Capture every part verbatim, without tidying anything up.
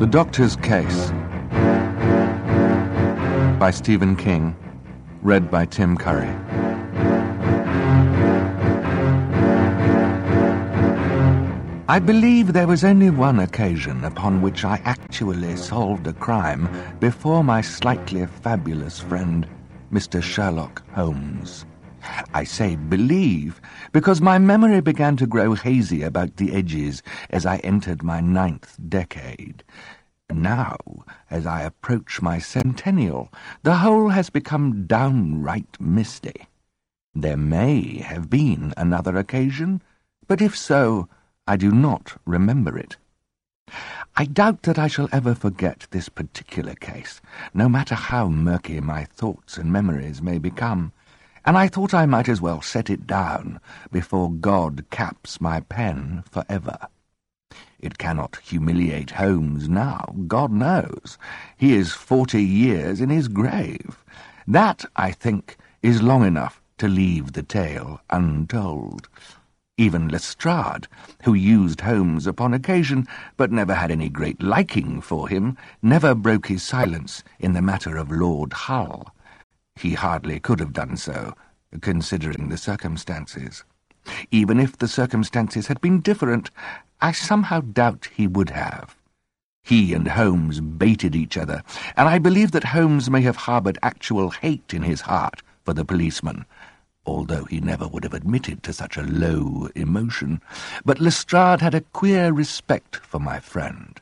The Doctor's Case by Stephen King, read by Tim Curry. I believe there was only one occasion upon which I actually solved a crime before my slightly fabulous friend, Mister Sherlock Holmes. I say believe because my memory began to grow hazy about the edges as I entered my ninth decade. Now, as I approach my centennial, the whole has become downright misty. There may have been another occasion, but if so, I do not remember it. I doubt that I shall ever forget this particular case, no matter how murky my thoughts and memories may become, and I thought I might as well set it down before God caps my pen forever. It cannot humiliate Holmes now, God knows. He is forty years in his grave. That, I think, is long enough to leave the tale untold. Even Lestrade, who used Holmes upon occasion, but never had any great liking for him, never broke his silence in the matter of Lord Hull. He hardly could have done so, considering the circumstances. Even if the circumstances had been different, I somehow doubt he would have. He and Holmes baited each other, and I believe that Holmes may have harboured actual hate in his heart for the policeman, although he never would have admitted to such a low emotion. But Lestrade had a queer respect for my friend.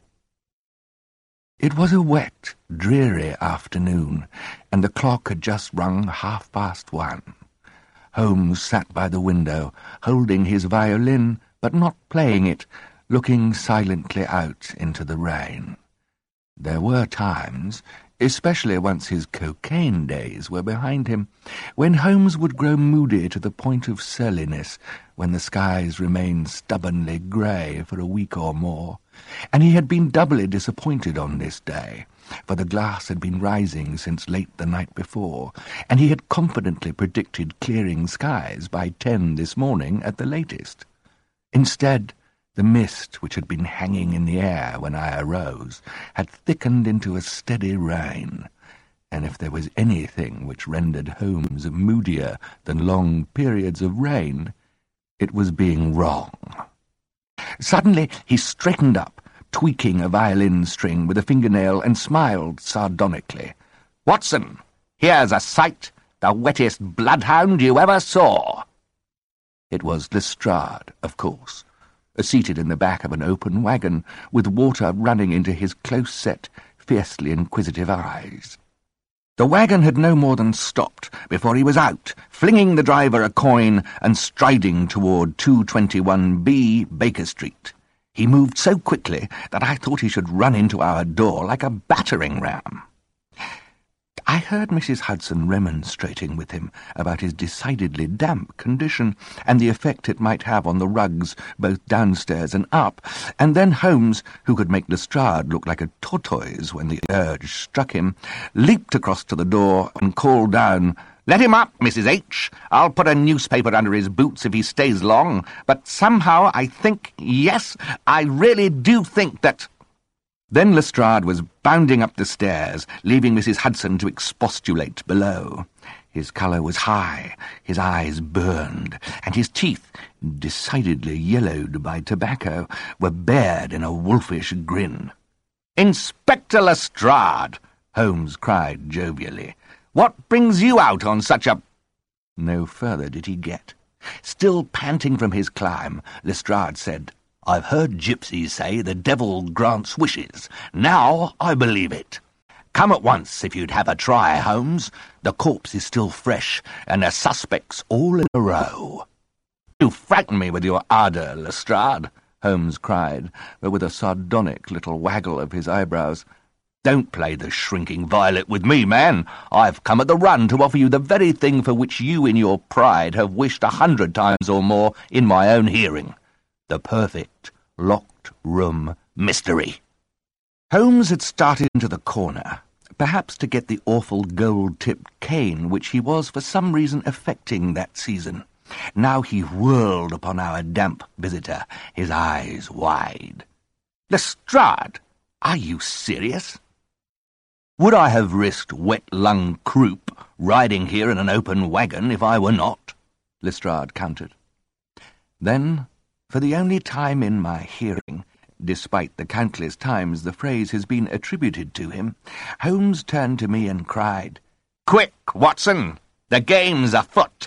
It was a wet, dreary afternoon, and the clock had just rung half past one. Holmes sat by the window, holding his violin, but not playing it, looking silently out into the rain. There were times, especially once his cocaine days were behind him, when Holmes would grow moody to the point of surliness, when the skies remained stubbornly grey for a week or more, and he had been doubly disappointed on this day, for the glass had been rising since late the night before, and he had confidently predicted clearing skies by ten this morning at the latest. Instead, the mist, which had been hanging in the air when I arose, had thickened into a steady rain, and if there was anything which rendered Holmes moodier than long periods of rain, it was being wrong. Suddenly he straightened up, tweaking a violin string with a fingernail, and smiled sardonically. "Watson, here's a sight, the wettest bloodhound you ever saw." It was Lestrade, of course, seated in the back of an open wagon, with water running into his close-set, fiercely inquisitive eyes. The wagon had no more than stopped before he was out, flinging the driver a coin and striding toward two twenty-one B Baker Street. He moved so quickly that I thought he should run into our door like a battering ram. I heard Missus Hudson remonstrating with him about his decidedly damp condition and the effect it might have on the rugs both downstairs and up, and then Holmes, who could make Lestrade look like a tortoise when the urge struck him, leaped across to the door and called down, "Let him up, Missus H. I'll put a newspaper under his boots if he stays long, but somehow I think, yes, I really do think that—" Then Lestrade was bounding up the stairs, leaving Missus Hudson to expostulate below. His colour was high, his eyes burned, and his teeth, decidedly yellowed by tobacco, were bared in a wolfish grin. "Inspector Lestrade!" Holmes cried jovially. "What brings you out on such a—" No further did he get. Still panting from his climb, Lestrade said, "I've heard gypsies say the devil grants wishes. Now I believe it. Come at once if you'd have a try, Holmes. The corpse is still fresh, and the suspects all in a row." "You frighten me with your ardour, Lestrade," Holmes cried, but with a sardonic little waggle of his eyebrows. "Don't play the shrinking violet with me, man. I've come at the run to offer you the very thing for which you in your pride have wished a hundred times or more in my own hearing. The perfect locked room mystery." Holmes had started into the corner, perhaps to get the awful gold-tipped cane which he was for some reason affecting that season. Now he whirled upon our damp visitor, his eyes wide. "Lestrade! Are you serious? Would I have risked wet-lung croup riding here in an open wagon if I were not? Lestrade countered. Then, for the only time in my hearing, despite the countless times the phrase has been attributed to him, Holmes turned to me and cried, "Quick, Watson! The game's afoot!"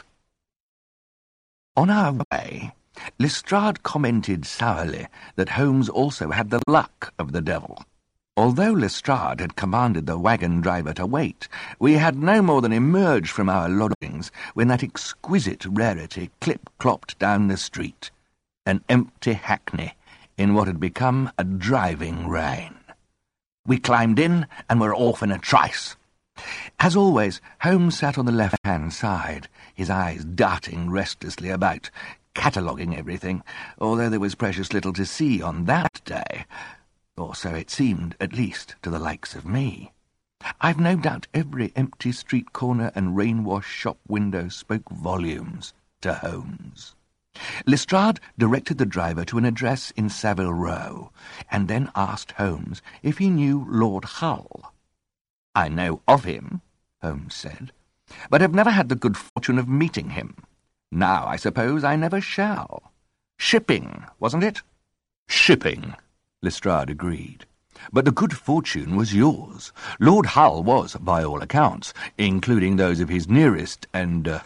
On our way, Lestrade commented sourly that Holmes also had the luck of the devil. Although Lestrade had commanded the wagon driver to wait, we had no more than emerged from our lodgings when that exquisite rarity clip-clopped down the street, an empty hackney in what had become a driving rain. We climbed in and were off in a trice. As always, Holmes sat on the left-hand side, his eyes darting restlessly about, cataloguing everything, although there was precious little to see on that day, or so it seemed, at least, to the likes of me. I've no doubt every empty street corner and rain-washed shop window spoke volumes to Holmes. Lestrade directed the driver to an address in Savile Row, and then asked Holmes if he knew Lord Hull. "I know of him," Holmes said, "but have never had the good fortune of meeting him. Now, I suppose I never shall. Shipping, wasn't it?" "Shipping," Lestrade agreed. "But the good fortune was yours. Lord Hull was, by all accounts, including those of his nearest and uh,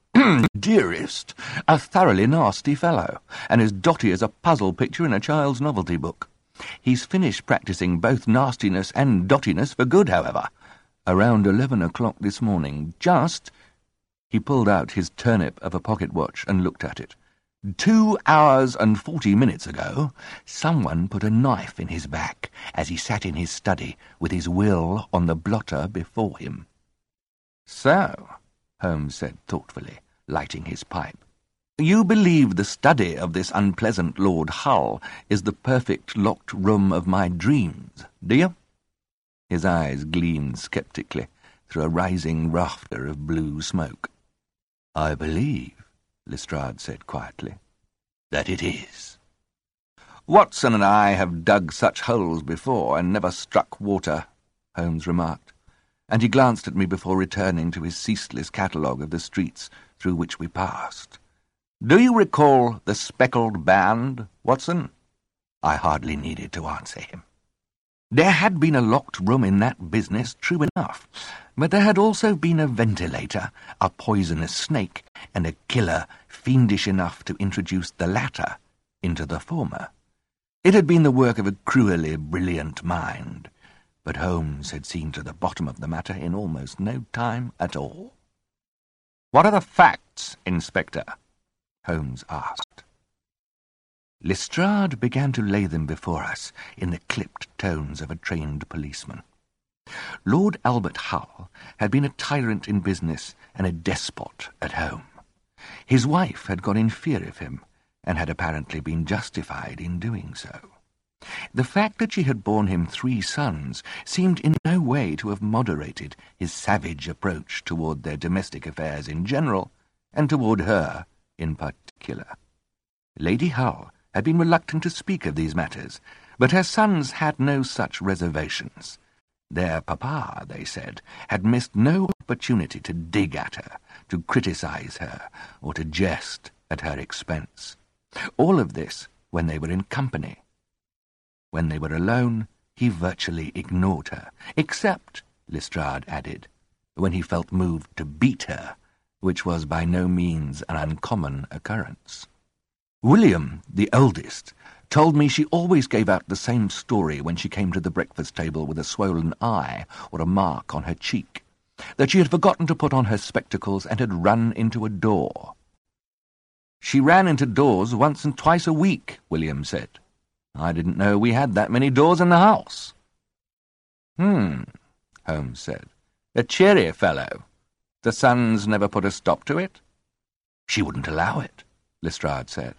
dearest, a thoroughly nasty fellow, and as dotty as a puzzle picture in a child's novelty book. He's finished practising both nastiness and dottiness for good, however. Around eleven o'clock this morning, just—" He pulled out his turnip of a pocket-watch and looked at it. Two hours and forty minutes ago, someone put a knife in his back as he sat in his study with his will on the blotter before him." "So," Holmes said thoughtfully, lighting his pipe, "you believe the study of this unpleasant Lord Hull is the perfect locked room of my dreams, do you?" His eyes gleamed sceptically through a rising rafter of blue smoke. "I believe," Lestrade said quietly, "that it is." "Watson and I have dug such holes before and never struck water," Holmes remarked, and he glanced at me before returning to his ceaseless catalogue of the streets through which we passed. "Do you recall the Speckled Band, Watson?" I hardly needed to answer him. There had been a locked room in that business, true enough, but there had also been a ventilator, a poisonous snake, and a killer fiendish enough to introduce the latter into the former. It had been the work of a cruelly brilliant mind, but Holmes had seen to the bottom of the matter in almost no time at all. "What are the facts, Inspector?" Holmes asked. Lestrade began to lay them before us in the clipped tones of a trained policeman. Lord Albert Hull had been a tyrant in business and a despot at home. His wife had got in fear of him, and had apparently been justified in doing so. The fact that she had borne him three sons seemed in no way to have moderated his savage approach toward their domestic affairs in general, and toward her in particular. Lady Hull had been reluctant to speak of these matters, but her sons had no such reservations. Their papa, they said, had missed no opportunity to dig at her, to criticize her, or to jest at her expense. All of this when they were in company. When they were alone, he virtually ignored her, except, Lestrade added, when he felt moved to beat her, which was by no means an uncommon occurrence. William, the eldest, told me she always gave out the same story when she came to the breakfast table with a swollen eye or a mark on her cheek, that she had forgotten to put on her spectacles and had run into a door. "She ran into doors once and twice a week," William said. "I didn't know we had that many doors in the house." "Hmm," Holmes said. "A cheery fellow. The sons never put a stop to it?" "She wouldn't allow it," Lestrade said.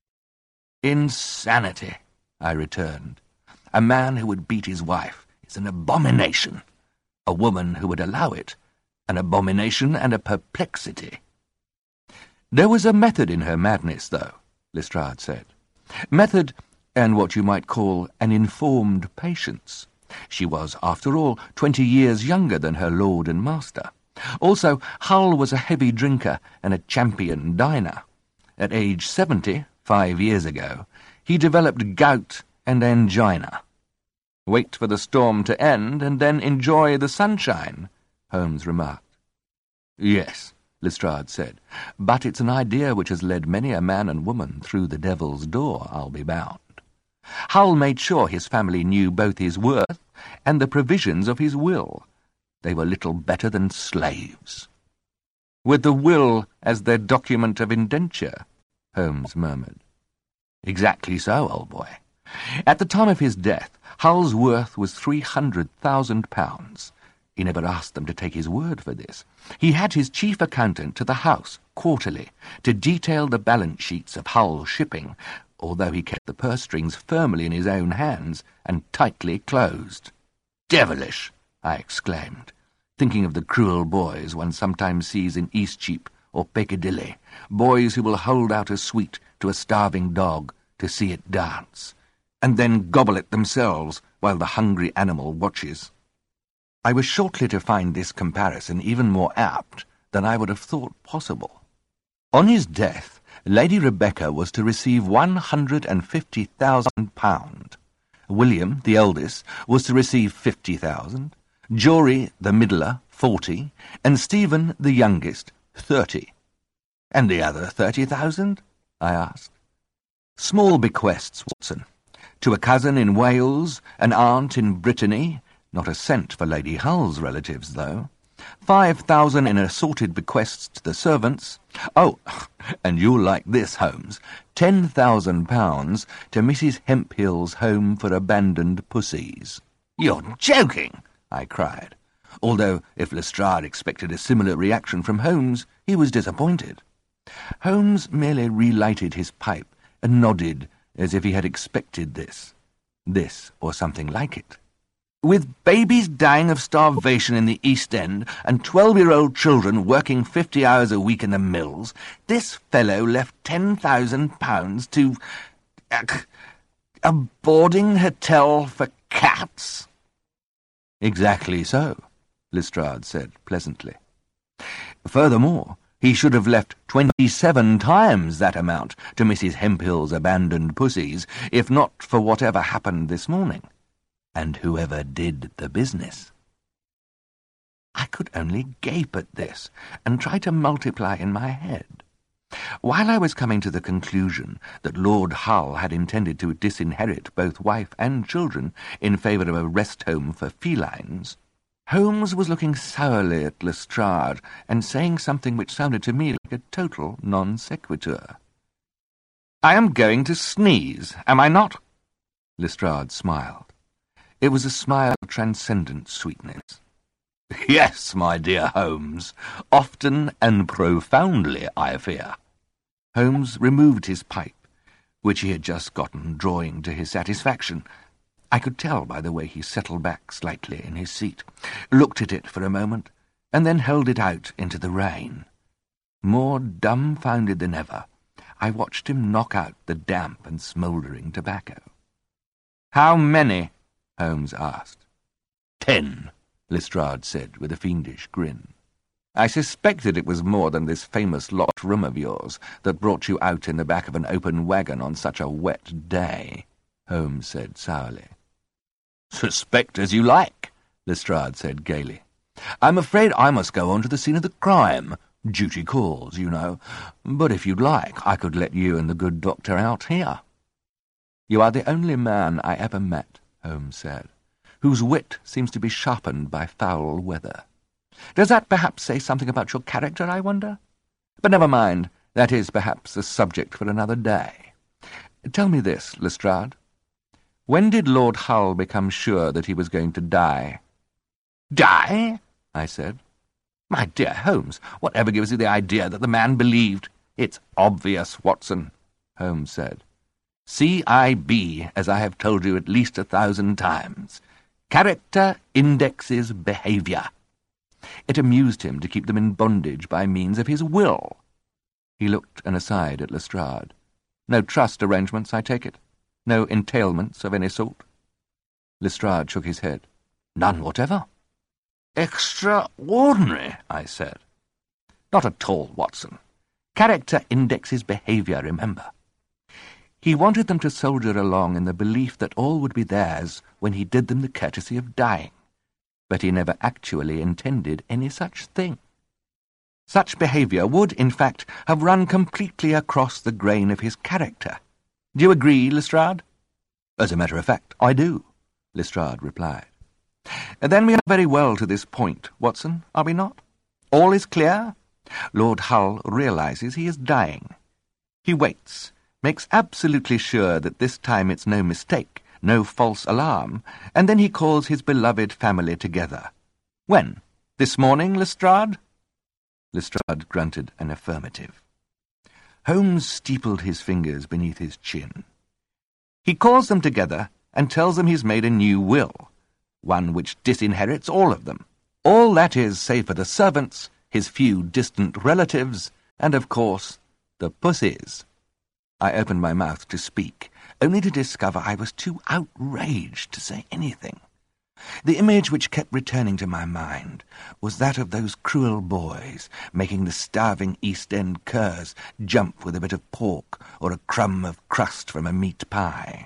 "Insanity," I returned. "A man who would beat his wife is an abomination. A woman who would allow it, an abomination and a perplexity." "There was a method in her madness, though," Lestrade said. "Method and what you might call an informed patience. She was, after all, twenty years younger than her lord and master. Also, Hull was a heavy drinker and a champion diner. At age seventy, five years ago, he developed gout and angina. Wait for the storm to end and then enjoy the sunshine, Holmes remarked. Yes, Lestrade said, but it's an idea which has led many a man and woman through the devil's door, I'll be bound. Hull made sure his family knew both his worth and the provisions of his will. They were little better than slaves. With the will as their document of indenture, Holmes murmured. Exactly so, old boy. At the time of his death, Hull's worth was three hundred thousand pounds. He never asked them to take his word for this. He had his chief accountant to the house, quarterly, to detail the balance sheets of Hull shipping, although he kept the purse strings firmly in his own hands and tightly closed. Devilish, I exclaimed, thinking of the cruel boys one sometimes sees in Eastcheap or Piccadilly, boys who will hold out a sweet to a starving dog to see it dance, and then gobble it themselves while the hungry animal watches. I was shortly to find this comparison even more apt than I would have thought possible. On his death, Lady Rebecca was to receive one hundred and fifty thousand pounds. William, the eldest, was to receive fifty thousand, Jory, the middler, forty, and Stephen, the youngest, thirty. And the other thirty thousand? I asked. Small bequests, Watson. To a cousin in Wales, an aunt in Brittany, not a cent for Lady Hull's relatives, though. Five thousand in assorted bequests to the servants. Oh, and you'll like this, Holmes. Ten thousand pounds to Missus Hemphill's Home for Abandoned Pussies. You're joking, I cried, although if Lestrade expected a similar reaction from Holmes, he was disappointed. Holmes merely relighted his pipe and nodded as if he had expected this. This, or something like it. With babies dying of starvation in the East End and twelve-year-old children working fifty hours a week in the mills, this fellow left ten thousand pounds to uh, a boarding hotel for cats. Exactly so, Lestrade said pleasantly. Furthermore, he should have left twenty-seven times that amount to Missus Hemphill's Abandoned Pussies, if not for whatever happened this morning. And whoever did the business. I could only gape at this and try to multiply in my head. While I was coming to the conclusion that Lord Hull had intended to disinherit both wife and children in favour of a rest home for felines, Holmes was looking sourly at Lestrade and saying something which sounded to me like a total non sequitur. I am going to sneeze, am I not? Lestrade smiled. It was a smile of transcendent sweetness. Yes, my dear Holmes, often and profoundly, I fear. Holmes removed his pipe, which he had just gotten drawing to his satisfaction. I could tell by the way he settled back slightly in his seat, looked at it for a moment, and then held it out into the rain. More dumbfounded than ever, I watched him knock out the damp and smouldering tobacco. How many? Holmes asked. Ten, Lestrade said with a fiendish grin. I suspected it was more than this famous locked room of yours that brought you out in the back of an open wagon on such a wet day, Holmes said sourly. Suspect as you like, Lestrade said gaily. I'm afraid I must go on to the scene of the crime. Duty calls, you know. But if you'd like, I could let you and the good doctor out here. You are the only man I ever met, Holmes said, whose wit seems to be sharpened by foul weather. Does that perhaps say something about your character, I wonder? But never mind, that is perhaps a subject for another day. Tell me this, Lestrade. When did Lord Hull become sure that he was going to die? Die? I said. My dear Holmes, whatever gives you the idea that the man believed? It's obvious, Watson, Holmes said. C I B, as I have told you at least a thousand times. Character indexes behaviour. It amused him to keep them in bondage by means of his will. He looked an aside at Lestrade. No trust arrangements, I take it? No entailments of any sort? Lestrade shook his head. None whatever. Extraordinary, I said. Not at all, Watson. Character indexes behaviour, remember. He wanted them to soldier along in the belief that all would be theirs when he did them the courtesy of dying, but he never actually intended any such thing. Such behaviour would, in fact, have run completely across the grain of his character. Do you agree, Lestrade? As a matter of fact, I do, Lestrade replied. Then we are very well to this point, Watson, are we not? All is clear? Lord Hull realises he is dying. He waits, makes absolutely sure that this time it's no mistake, no false alarm, and then he calls his beloved family together. When? This morning, Lestrade? Lestrade grunted an affirmative. Holmes steepled his fingers beneath his chin. He calls them together and tells them he's made a new will, one which disinherits all of them. All that is, save for the servants, his few distant relatives, and, of course, the pussies. I opened my mouth to speak, only to discover I was too outraged to say anything. The image which kept returning to my mind was that of those cruel boys making the starving East End curs jump with a bit of pork or a crumb of crust from a meat pie.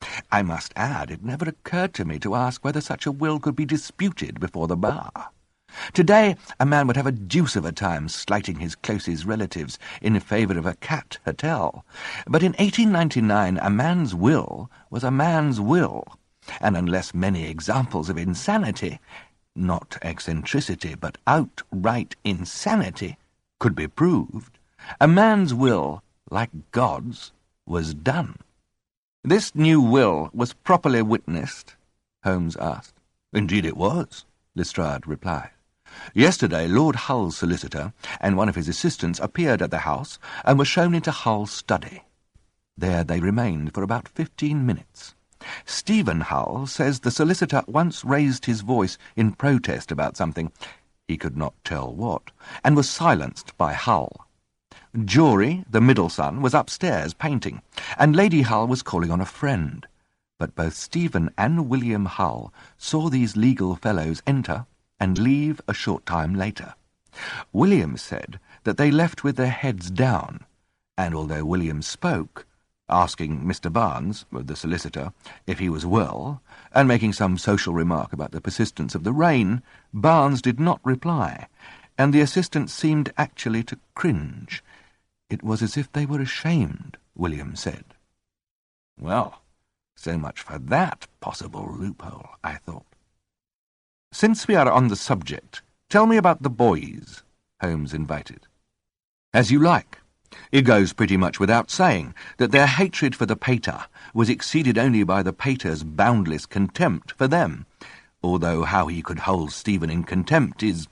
I must add, it never occurred to me to ask whether such a will could be disputed before the bar. Today, a man would have a deuce of a time slighting his closest relatives in favour of a cat hotel. But in eighteen ninety-nine, a man's will was a man's will, and unless many examples of insanity, not eccentricity, but outright insanity, could be proved, a man's will, like God's, was done. This new will was properly witnessed? Holmes asked. Indeed it was, Lestrade replied. Yesterday Lord Hull's solicitor and one of his assistants appeared at the house and were shown into Hull's study. There they remained for about fifteen minutes. Stephen Hull says the solicitor once raised his voice in protest about something, he could not tell what, and was silenced by Hull. Jory, the middle son, was upstairs painting, and Lady Hull was calling on a friend. But both Stephen and William Hull saw these legal fellows enter and leave a short time later. William said that they left with their heads down, and although William spoke, asking Mister Barnes, the solicitor, if he was well, and making some social remark about the persistence of the rain, Barnes did not reply, and the assistant seemed actually to cringe. It was as if they were ashamed, William said. Well, so much for that possible loophole, I thought. Since we are on the subject, tell me about the boys, Holmes invited. As you like. It goes pretty much without saying that their hatred for the pater was exceeded only by the pater's boundless contempt for them, although how he could hold Stephen in contempt is...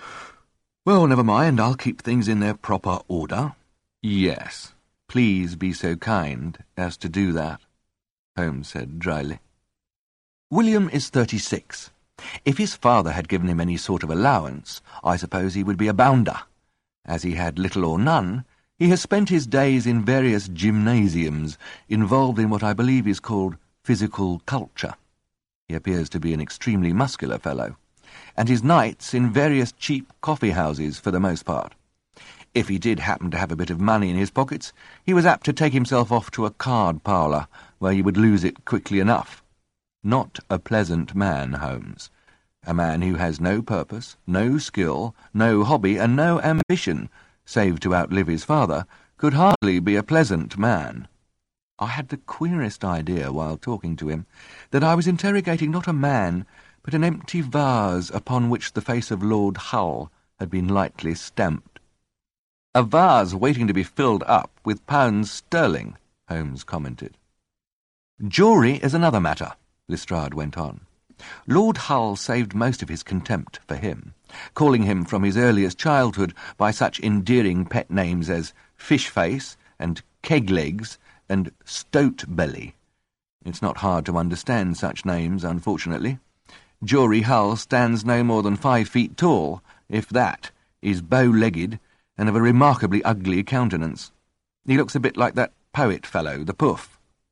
Well, never mind, I'll keep things in their proper order. Yes, please be so kind as to do that, Holmes said dryly. William is thirty-six. If his father had given him any sort of allowance, I suppose he would be a bounder. As he had little or none, he has spent his days in various gymnasiums, involved in what I believe is called physical culture. He appears to be an extremely muscular fellow, and his nights in various cheap coffee-houses for the most part. If he did happen to have a bit of money in his pockets, he was apt to take himself off to a card parlour, where he would lose it quickly enough. Not a pleasant man, Holmes. A man who has no purpose, no skill, no hobby, and no ambition, save to outlive his father, could hardly be a pleasant man. I had the queerest idea while talking to him that I was interrogating not a man, but an empty vase upon which the face of Lord Hull had been lightly stamped. A vase waiting to be filled up with pounds sterling, Holmes commented. Jory is another matter, Lestrade went on. Lord Hull saved most of his contempt for him, calling him from his earliest childhood by such endearing pet names as Fish-Face and Keg-Legs and Stoat-Belly. It's not hard to understand such names, unfortunately. Jory Hull stands no more than five feet tall, if that, is bow-legged, and of a remarkably ugly countenance. He looks a bit like that poet fellow, the Puff.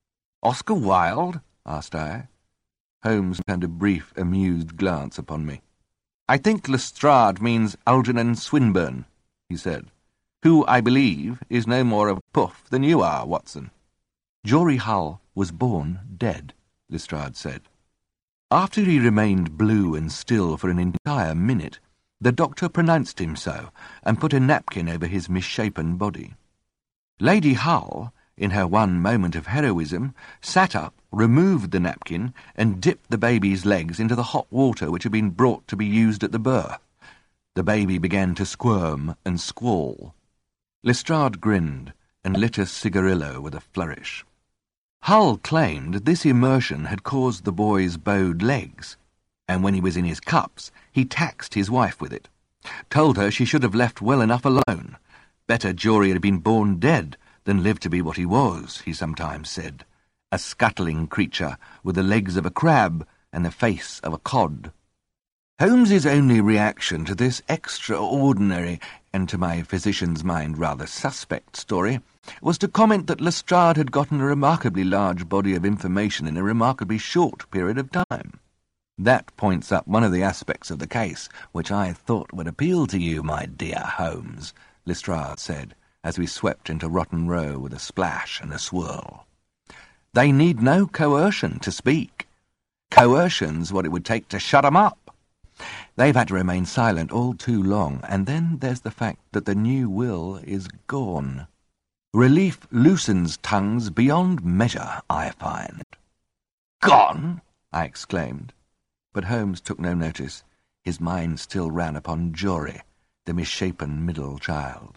"Oscar Wilde?" asked I. Holmes turned a brief, amused glance upon me. "I think Lestrade means Algernon Swinburne," he said, "who, I believe, is no more of a puff than you are, Watson." "Jory Hull was born dead," Lestrade said. After he remained blue and still for an entire minute, the doctor pronounced him so, and put a napkin over his misshapen body. Lady Hull, in her one moment of heroism, sat up, removed the napkin, and dipped the baby's legs into the hot water which had been brought to be used at the birth. The baby began to squirm and squall. Lestrade grinned, and lit a cigarillo with a flourish. Hull claimed this immersion had caused the boy's bowed legs, and when he was in his cups, he taxed his wife with it. Told her she should have left well enough alone. Better Jory had been born dead than live to be what he was, he sometimes said, a scuttling creature with the legs of a crab and the face of a cod. Holmes's only reaction to this extraordinary, and to my physician's mind rather suspect story, was to comment that Lestrade had gotten a remarkably large body of information in a remarkably short period of time. "That points up one of the aspects of the case which I thought would appeal to you, my dear Holmes," Lestrade said, as we swept into Rotten Row with a splash and a swirl. "They need no coercion to speak. Coercion's what it would take to shut 'em up. They've had to remain silent all too long, and then there's the fact that the new will is gone. Relief loosens tongues beyond measure, I find." "Gone?" I exclaimed. But Holmes took no notice. His mind still ran upon Jory, the misshapen middle child.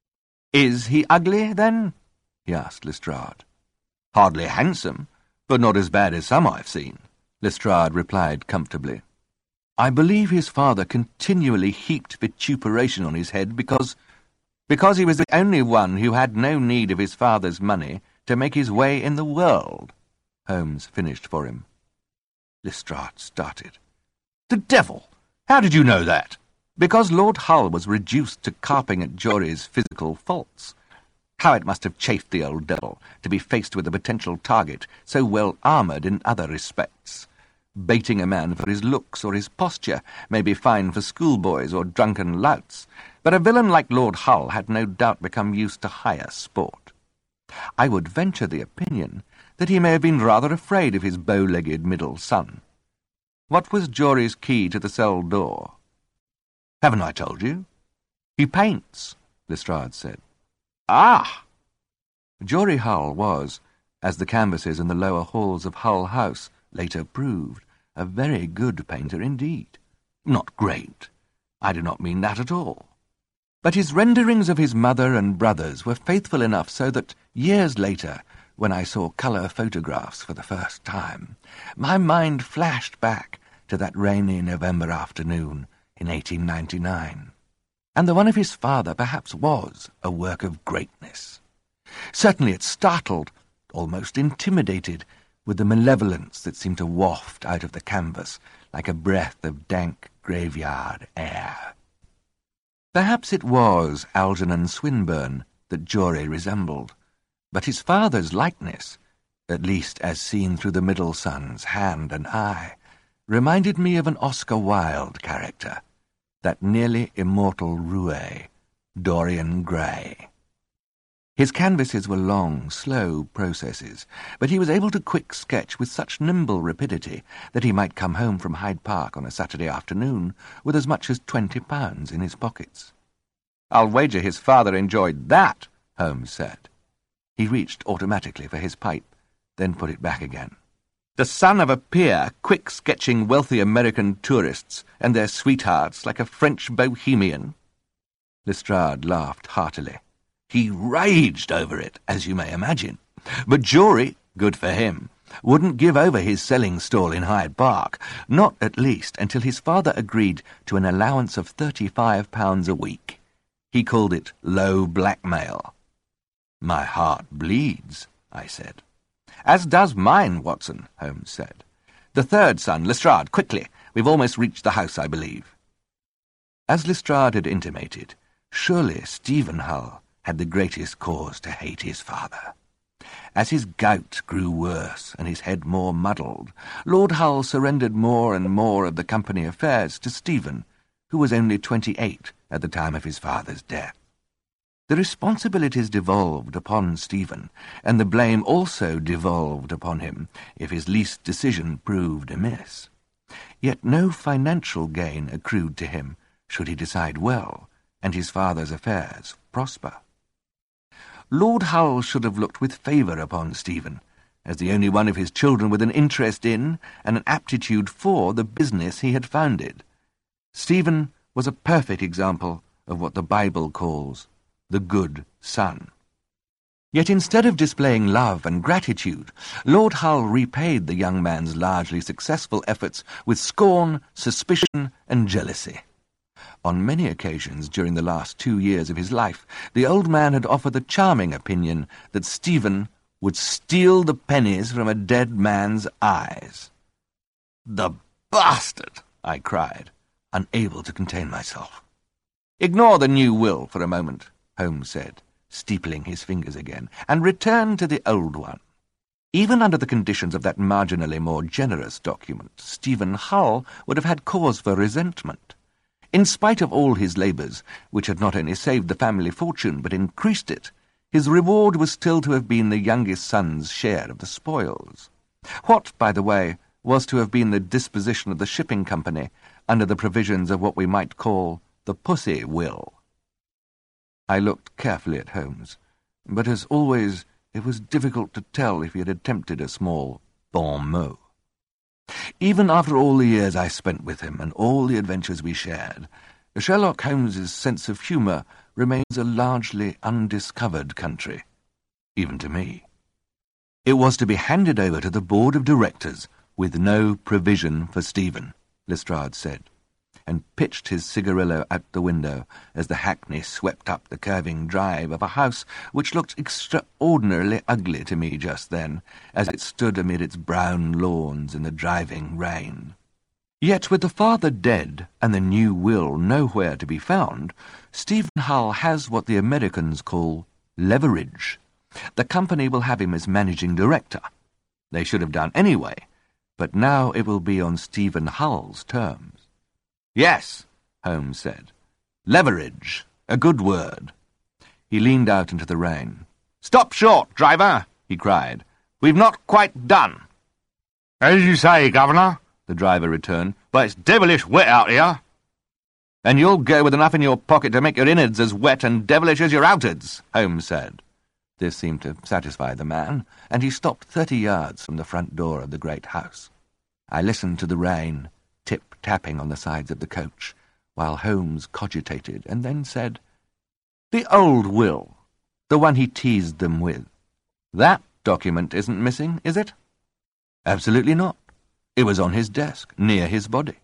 "Is he ugly, then?" he asked Lestrade. "Hardly handsome, but not as bad as some I've seen," Lestrade replied comfortably. "I believe his father continually heaped vituperation on his head because... because he was the only one who had no need of his father's money to make his way in the world," Holmes finished for him. Lestrade started. "The devil! How did you know that?" "Because Lord Hull was reduced to carping at Jory's physical faults. How it must have chafed the old devil to be faced with a potential target so well armoured in other respects. Baiting a man for his looks or his posture may be fine for schoolboys or drunken louts, but a villain like Lord Hull had no doubt become used to higher sport. I would venture the opinion that he may have been rather afraid of his bow-legged middle son. What was Jory's key to the cell door?" "Haven't I told you?" "He paints," Lestrade said. "Ah!" Jory Hull was, as the canvases in the lower halls of Hull House later proved, a very good painter indeed. Not great. I do not mean that at all. But his renderings of his mother and brothers were faithful enough so that, years later, when I saw colour photographs for the first time, my mind flashed back to that rainy November afternoon in eighteen ninety-nine. And the one of his father perhaps was a work of greatness. Certainly it startled, almost intimidated, with the malevolence that seemed to waft out of the canvas like a breath of dank graveyard air. Perhaps it was Algernon Swinburne that Jory resembled, but his father's likeness, at least as seen through the middle son's hand and eye, reminded me of an Oscar Wilde character, that nearly immortal roue, Dorian Gray. His canvases were long, slow processes, but he was able to quick sketch with such nimble rapidity that he might come home from Hyde Park on a Saturday afternoon with as much as twenty pounds in his pockets. "I'll wager his father enjoyed that," Holmes said. He reached automatically for his pipe, then put it back again. "The son of a peer, quick-sketching wealthy American tourists and their sweethearts like a French bohemian." Lestrade laughed heartily. He raged over it, as you may imagine. But Jory, good for him, wouldn't give over his selling stall in Hyde Park, not at least until his father agreed to an allowance of thirty-five pounds a week. He called it low blackmail. "My heart bleeds," I said. "As does mine, Watson," Holmes said. "The third son, Lestrade, quickly. We've almost reached the house, I believe." As Lestrade had intimated, surely Stephen Hull had the greatest cause to hate his father. As his gout grew worse and his head more muddled, Lord Hull surrendered more and more of the company affairs to Stephen, who was only twenty-eight at the time of his father's death. The responsibilities devolved upon Stephen, and the blame also devolved upon him if his least decision proved amiss. Yet no financial gain accrued to him should he decide well, and his father's affairs prosper. Lord Hull should have looked with favour upon Stephen, as the only one of his children with an interest in and an aptitude for the business he had founded. Stephen was a perfect example of what the Bible calls the good son. Yet instead of displaying love and gratitude, Lord Hull repaid the young man's largely successful efforts with scorn, suspicion, and jealousy. On many occasions during the last two years of his life, the old man had offered the charming opinion that Stephen would steal the pennies from a dead man's eyes. "The bastard!" I cried, unable to contain myself. "Ignore the new will for a moment," Holmes said, steepling his fingers again, "and return to the old one." Even under the conditions of that marginally more generous document, Stephen Hull would have had cause for resentment. In spite of all his labours, which had not only saved the family fortune but increased it, his reward was still to have been the youngest son's share of the spoils. What, by the way, was to have been the disposition of the shipping company under the provisions of what we might call the Pussy Will. I looked carefully at Holmes, but as always it was difficult to tell if he had attempted a small bon mot. Even after all the years I spent with him and all the adventures we shared, Sherlock Holmes's sense of humour remains a largely undiscovered country, even to me. It was to be handed over to the board of directors with no provision for Stephen, Lestrade said, and pitched his cigarillo out the window as the hackney swept up the curving drive of a house which looked extraordinarily ugly to me just then, as it stood amid its brown lawns in the driving rain. Yet with the father dead and the new will nowhere to be found, Stephen Hull has what the Americans call leverage. The company will have him as managing director. They should have done anyway, but now it will be on Stephen Hull's terms. "Yes," Holmes said. "Leverage. A good word." He leaned out into the rain. "Stop short, driver," he cried. "We've not quite done." "As you say, Governor," the driver returned, "but it's devilish wet out here." "And you'll go with enough in your pocket to make your innards as wet and devilish as your outards," Holmes said. This seemed to satisfy the man, and he stopped thirty yards from the front door of the great house. I listened to the rain, tip-tapping on the sides of the coach, while Holmes cogitated, and then said, "The old will, the one he teased them with. That document isn't missing, is it?" "Absolutely not. It was on his desk, near his body."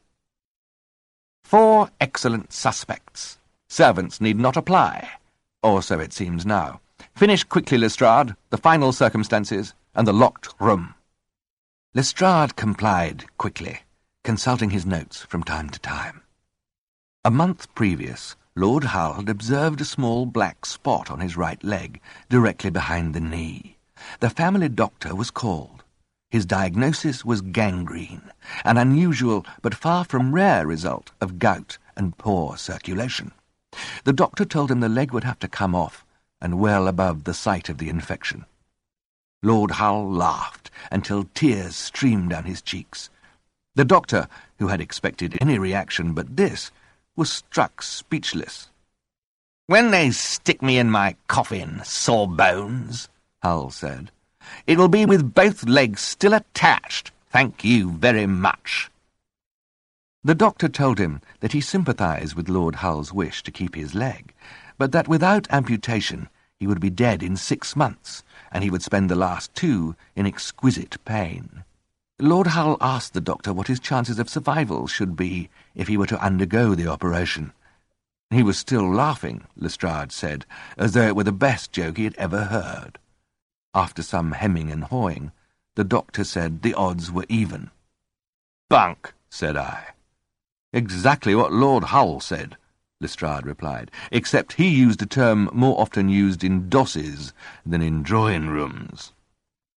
Four excellent suspects. Servants need not apply, or so it seems now. Finish quickly, Lestrade, the final circumstances, and the locked room. Lestrade complied quickly, consulting his notes from time to time. A month previous, Lord Hull had observed a small black spot on his right leg, directly behind the knee. The family doctor was called. His diagnosis was gangrene, an unusual but far from rare result of gout and poor circulation. The doctor told him the leg would have to come off, and well above the site of the infection. Lord Hull laughed until tears streamed down his cheeks. The doctor, who had expected any reaction but this, was struck speechless. "When they stick me in my coffin, Sawbones," Hull said, "it'll be with both legs still attached. Thank you very much." The doctor told him that he sympathised with Lord Hull's wish to keep his leg, but that without amputation he would be dead in six months, and he would spend the last two in exquisite pain. Lord Hull asked the doctor what his chances of survival should be if he were to undergo the operation. He was still laughing, Lestrade said, as though it were the best joke he had ever heard. After some hemming and hawing, the doctor said the odds were even. "Bunk," said I. "Exactly what Lord Hull said," Lestrade replied, "except he used a term more often used in dosses than in drawing-rooms."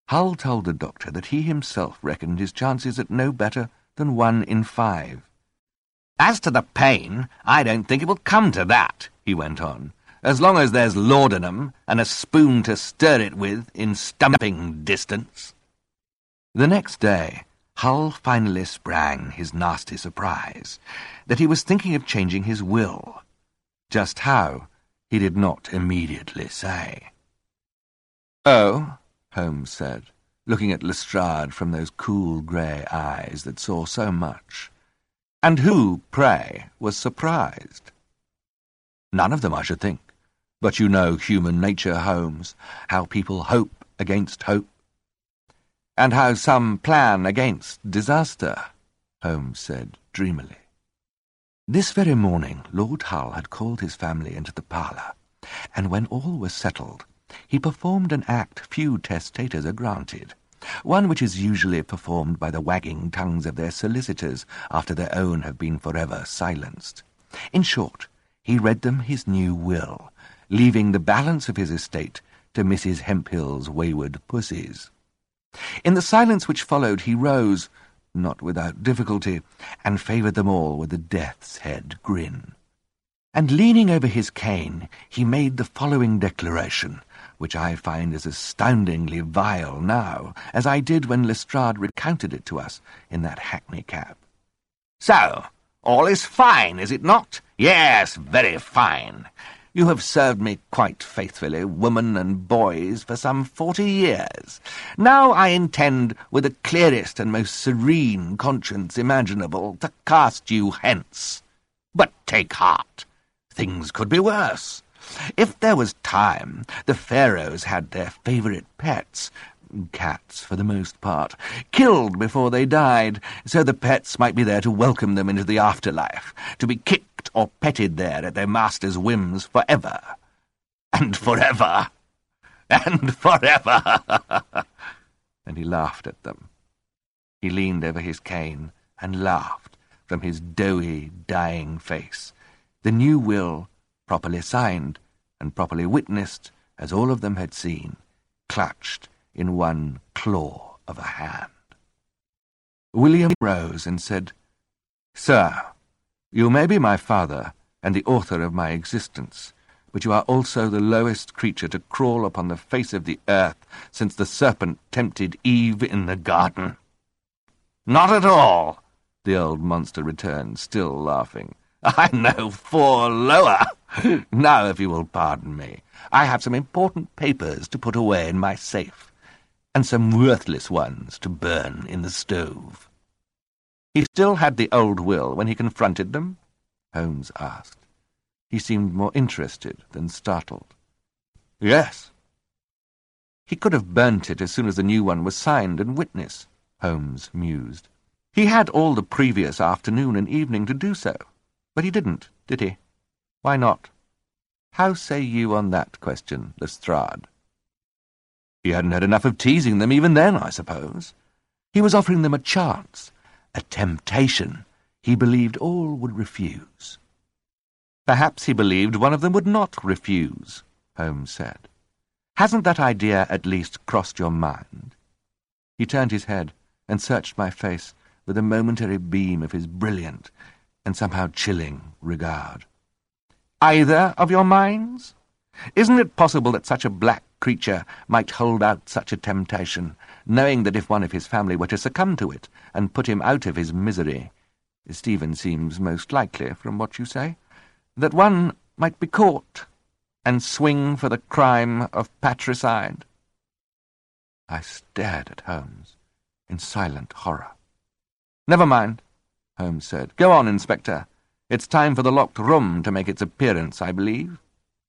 Hull told the doctor that he himself reckoned his chances at no better than one in five. "As to the pain, I don't think it will come to that," he went on, "as long as there's laudanum and a spoon to stir it with in stumping distance." The next day, Hull finally sprang his nasty surprise that he was thinking of changing his will. Just how, he did not immediately say. "Oh," Holmes said, looking at Lestrade from those cool grey eyes that saw so much. "And who, pray, was surprised?" "None of them, I should think. But you know human nature, Holmes, how people hope against hope." "And how some plan against disaster," Holmes said dreamily. This very morning Lord Hull had called his family into the parlour, and when all was settled, he performed an act few testators are granted, one which is usually performed by the wagging tongues of their solicitors after their own have been forever silenced. In short, he read them his new will, leaving the balance of his estate to Missus Hemphill's wayward pussies. In the silence which followed he rose, not without difficulty, and favoured them all with a death's head grin. And leaning over his cane, he made the following declaration, which I find as astoundingly vile now as I did when Lestrade recounted it to us in that hackney cab. "So, all is fine, is it not? Yes, very fine. You have served me quite faithfully, woman and boys, for some forty years. Now I intend, with the clearest and most serene conscience imaginable, to cast you hence. But take heart. Things could be worse. If there was time, the pharaohs had their favourite pets, cats for the most part, killed before they died, so the pets might be there to welcome them into the afterlife, to be kicked or petted there at their master's whims forever. And forever. And forever. And he laughed at them. He leaned over his cane and laughed from his doughy, dying face. The new will, properly signed and properly witnessed, as all of them had seen, clutched in one claw of a hand. William rose and said, "Sir, you may be my father and the author of my existence, but you are also the lowest creature to crawl upon the face of the earth since the serpent tempted Eve in the garden." "Not at all," the old monster returned, still laughing. "I know four lower. Now, if you will pardon me, I have some important papers to put away in my safe, and some worthless ones to burn in the stove." "He still had the old will when he confronted them?" Holmes asked. He seemed more interested than startled. "Yes." "He could have burnt it as soon as the new one was signed and witnessed," Holmes mused. "He had all the previous afternoon and evening to do so, but he didn't, did he? Why not? How say you on that question, Lestrade?" "He hadn't had enough of teasing them even then, I suppose. He was offering them a chance, a temptation he believed all would refuse." "Perhaps he believed one of them would not refuse," Holmes said. "Hasn't that idea at least crossed your mind?" He turned his head and searched my face with a momentary beam of his brilliant and somehow chilling regard. "Either of your minds? Isn't it possible that such a black creature might hold out such a temptation, knowing that if one of his family were to succumb to it and put him out of his misery, Stephen seems most likely, from what you say, that one might be caught and swing for the crime of patricide?" I stared at Holmes in silent horror. "Never mind," Holmes said. "Go on, Inspector. It's time for the locked room to make its appearance, I believe."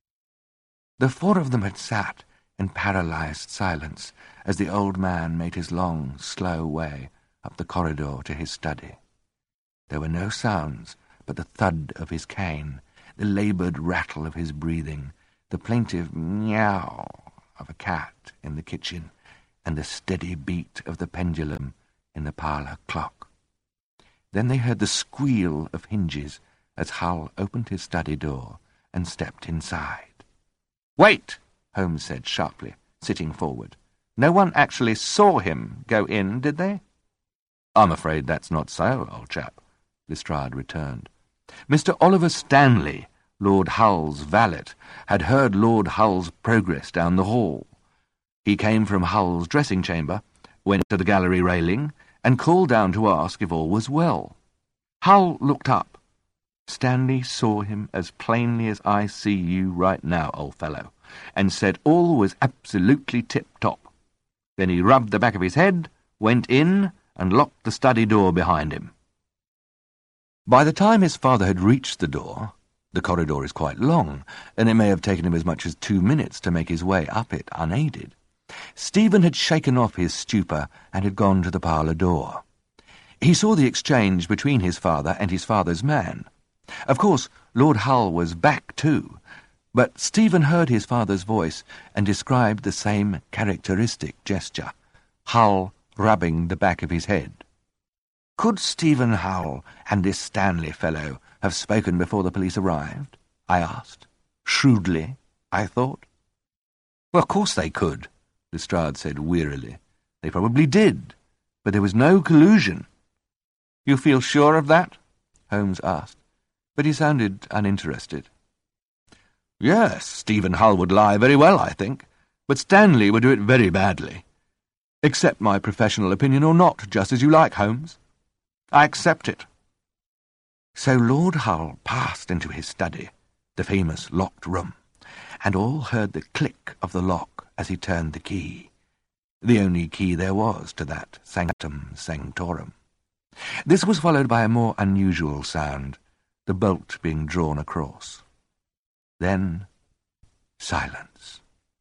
The four of them had sat in paralysed silence as the old man made his long, slow way up the corridor to his study. There were no sounds but the thud of his cane, the laboured rattle of his breathing, the plaintive meow of a cat in the kitchen, and the steady beat of the pendulum in the parlour clock. Then they heard the squeal of hinges as Hull opened his study door and stepped inside. "Wait!" Holmes said sharply, sitting forward. No one actually saw him go in, did they? I'm afraid that's not so, old chap, Lestrade returned. Mister Oliver Stanley, Lord Hull's valet, had heard Lord Hull's progress down the hall. He came from Hull's dressing-chamber, went to the gallery railing, and called down to ask if all was well. Hull looked up. Stanley saw him as plainly as I see you right now, old fellow, and said all was absolutely tip-top. Then he rubbed the back of his head, went in, and locked the study door behind him. By the time his father had reached the door, the corridor is quite long, and it may have taken him as much as two minutes to make his way up it unaided, Stephen had shaken off his stupor and had gone to the parlour door. He saw the exchange between his father and his father's man. Of course, Lord Hull was back too, but Stephen heard his father's voice and described the same characteristic gesture, Hull rubbing the back of his head. Could Stephen Hull and this Stanley fellow have spoken before the police arrived? I asked. Shrewdly, I thought. Well, of course they could, Lestrade said wearily. They probably did, but there was no collusion. You feel sure of that? Holmes asked, but he sounded uninterested. Yes, Stephen Hull would lie very well, I think, but Stanley would do it very badly. Accept my professional opinion or not, just as you like, Holmes. I accept it. So Lord Hull passed into his study, the famous locked room, and all heard the click of the lock as he turned the key, the only key there was to that sanctum sanctorum. This was followed by a more unusual sound, the bolt being drawn across. Then silence.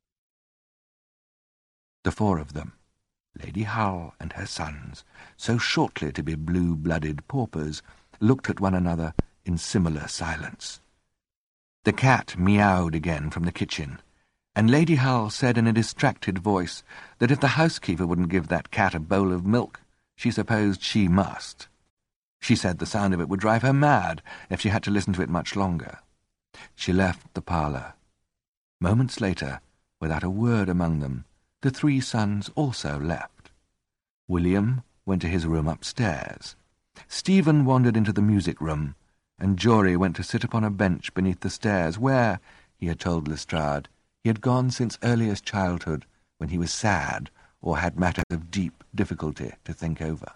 The four of them, Lady Hull and her sons, so shortly to be blue-blooded paupers, looked at one another in similar silence. The cat meowed again from the kitchen, and Lady Hull said in a distracted voice that if the housekeeper wouldn't give that cat a bowl of milk, she supposed she must. She said the sound of it would drive her mad if she had to listen to it much longer. She left the parlour. Moments later, without a word among them, the three sons also left. William went to his room upstairs. Stephen wandered into the music-room, and Jory went to sit upon a bench beneath the stairs where, he had told Lestrade, he had gone since earliest childhood when he was sad or had matters of deep difficulty to think over.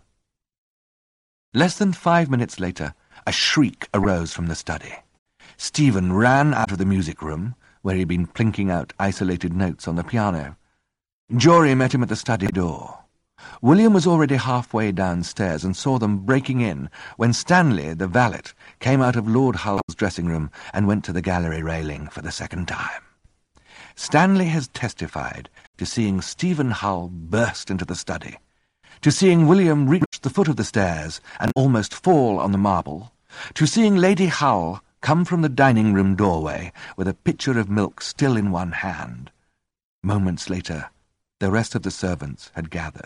Less than five minutes later, a shriek arose from the study. Stephen ran out of the music-room, where he had been plinking out isolated notes on the piano. Jory met him at the study door. William was already halfway downstairs and saw them breaking in when Stanley, the valet, came out of Lord Hull's dressing-room and went to the gallery railing for the second time. Stanley has testified to seeing Stephen Hull burst into the study, to seeing William reach the foot of the stairs and almost fall on the marble, to seeing Lady Hull come from the dining-room doorway with a pitcher of milk still in one hand. Moments later, the rest of the servants had gathered.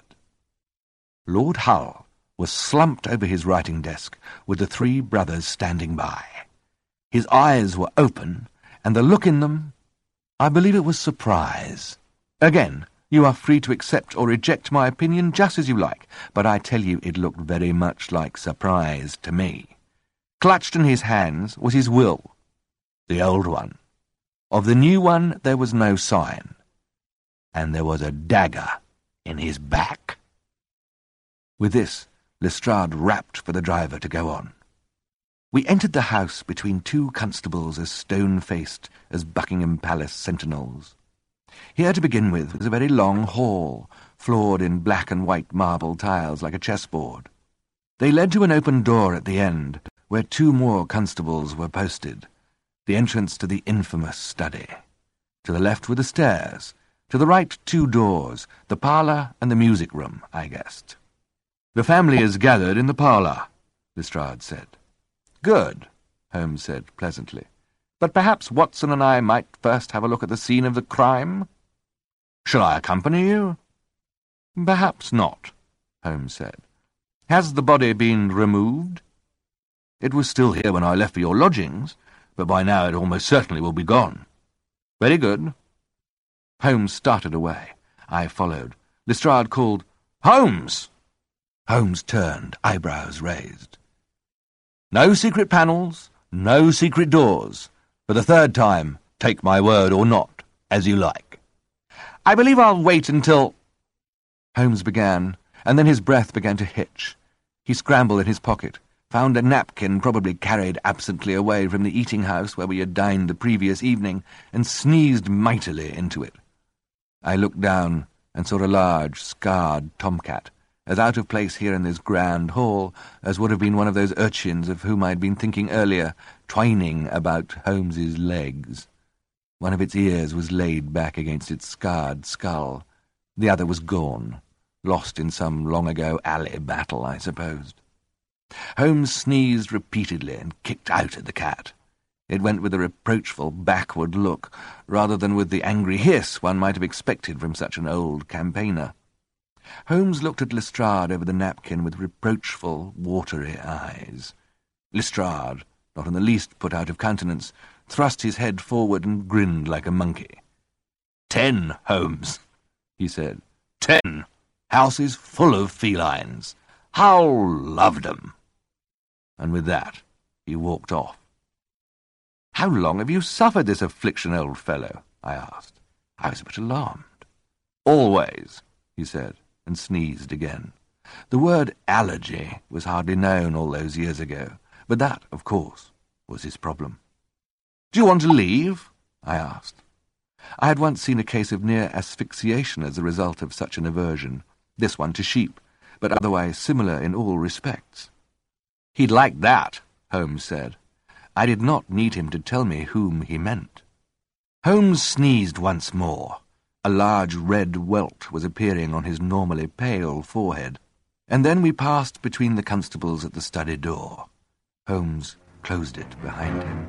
Lord Hull was slumped over his writing desk with the three brothers standing by. His eyes were open, and the look in them, I believe it was surprise. Again, you are free to accept or reject my opinion just as you like, but I tell you it looked very much like surprise to me. Clutched in his hands was his will, the old one. Of the new one there was no sign, and there was a dagger in his back. With this, Lestrade rapped for the driver to go on. We entered the house between two constables as stone-faced as Buckingham Palace sentinels. Here, to begin with, was a very long hall, floored in black and white marble tiles like a chessboard. They led to an open door at the end, where two more constables were posted, the entrance to the infamous study. To the left were the stairs, to the right two doors, the parlour and the music-room, I guessed. The family is gathered in the parlour, Lestrade said. Good, Holmes said pleasantly. But perhaps Watson and I might first have a look at the scene of the crime? Shall I accompany you? Perhaps not, Holmes said. Has the body been removed? It was still here when I left for your lodgings, but by now it almost certainly will be gone. Very good. Holmes started away. I followed, Lestrade called, "Holmes!" Holmes turned, eyebrows raised. "No secret panels, no secret doors. For the third time, take my word or not, as you like." "I believe I'll wait until—" Holmes began, and then his breath began to hitch. He scrambled in his pocket, found a napkin probably carried absently away from the eating-house where we had dined the previous evening, and sneezed mightily into it. I looked down and saw a large, scarred tomcat, as out of place here in this grand hall as would have been one of those urchins of whom I had been thinking earlier, twining about Holmes's legs. One of its ears was laid back against its scarred skull. The other was gone, lost in some long-ago alley battle, I supposed. Holmes sneezed repeatedly and kicked out at the cat. It went with a reproachful backward look, rather than with the angry hiss one might have expected from such an old campaigner. Holmes looked at Lestrade over the napkin with reproachful, watery eyes. Lestrade, not in the least put out of countenance, thrust his head forward and grinned like a monkey. "Ten, Holmes," he said. "Ten. Houses full of felines. How loved 'em!" And with that he walked off. "How long have you suffered this affliction, old fellow?" I asked. I was a bit alarmed. "Always," he said, and sneezed again. The word allergy was hardly known all those years ago, but that, of course, was his problem. "Do you want to leave?" I asked. I had once seen a case of near asphyxiation as a result of such an aversion, this one to sheep, but otherwise similar in all respects. "He'd like that," Holmes said. I did not need him to tell me whom he meant. Holmes sneezed once more. A large red welt was appearing on his normally pale forehead, and then we passed between the constables at the study door. Holmes closed it behind him.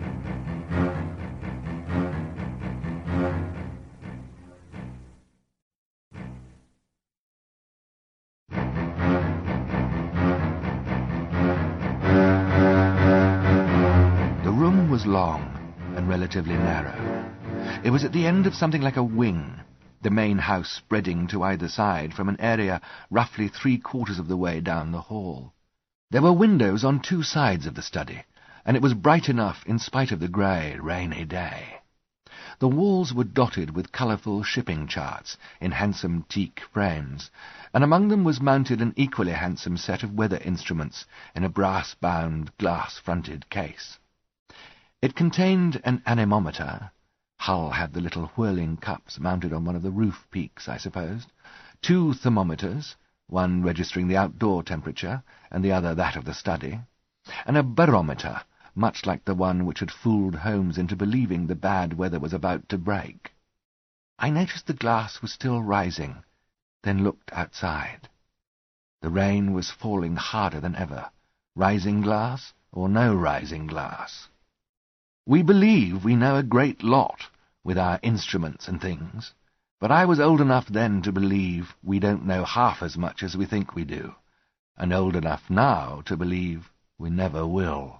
The room was long and relatively narrow. It was at the end of something like a wing, the main house spreading to either side from an area roughly three-quarters of the way down the hall. There were windows on two sides of the study, and it was bright enough in spite of the grey, rainy day. The walls were dotted with colourful shipping charts in handsome teak frames, and among them was mounted an equally handsome set of weather instruments in a brass-bound, glass-fronted case. It contained an anemometer. Hull had the little whirling cups mounted on one of the roof peaks, I supposed, two thermometers, one registering the outdoor temperature and the other that of the study, and a barometer, much like the one which had fooled Holmes into believing the bad weather was about to break. I noticed the glass was still rising, then looked outside. The rain was falling harder than ever, rising glass or no rising glass. We believe we know a great lot with our instruments and things, but I was old enough then to believe we don't know half as much as we think we do, and old enough now to believe we never will.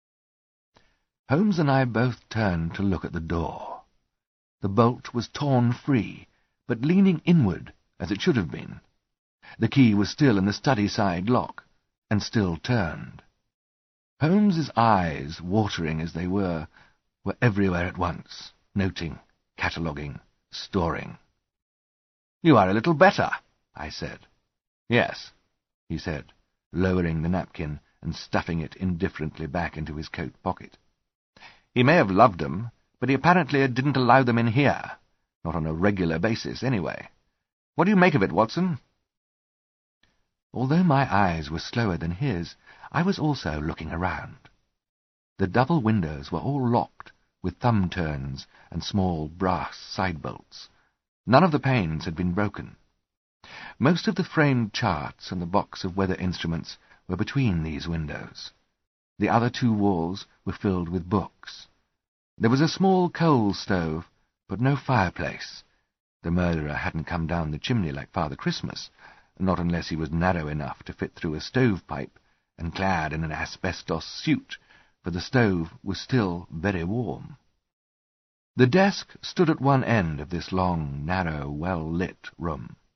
Holmes and I both turned to look at the door. The bolt was torn free, but leaning inward, as it should have been. The key was still in the study side lock, and still turned. Holmes's eyes, watering as they were, were everywhere at once, noting, cataloguing, storing. "You are a little better," I said. "Yes," he said, lowering the napkin and stuffing it indifferently back into his coat pocket. "He may have loved them, but he apparently didn't allow them in here, not on a regular basis, anyway. What do you make of it, Watson?" Although my eyes were slower than his, I was also looking around. The double windows were all locked, with thumb-turns and small brass side-bolts. None of the panes had been broken. Most of the framed charts and the box of weather instruments were between these windows. The other two walls were filled with books. There was a small coal stove, but no fireplace. The murderer hadn't come down the chimney like Father Christmas, not unless he was narrow enough to fit through a stovepipe and clad in an asbestos suit, for the stove was still very warm. The desk stood at one end of this long, narrow, well-lit room.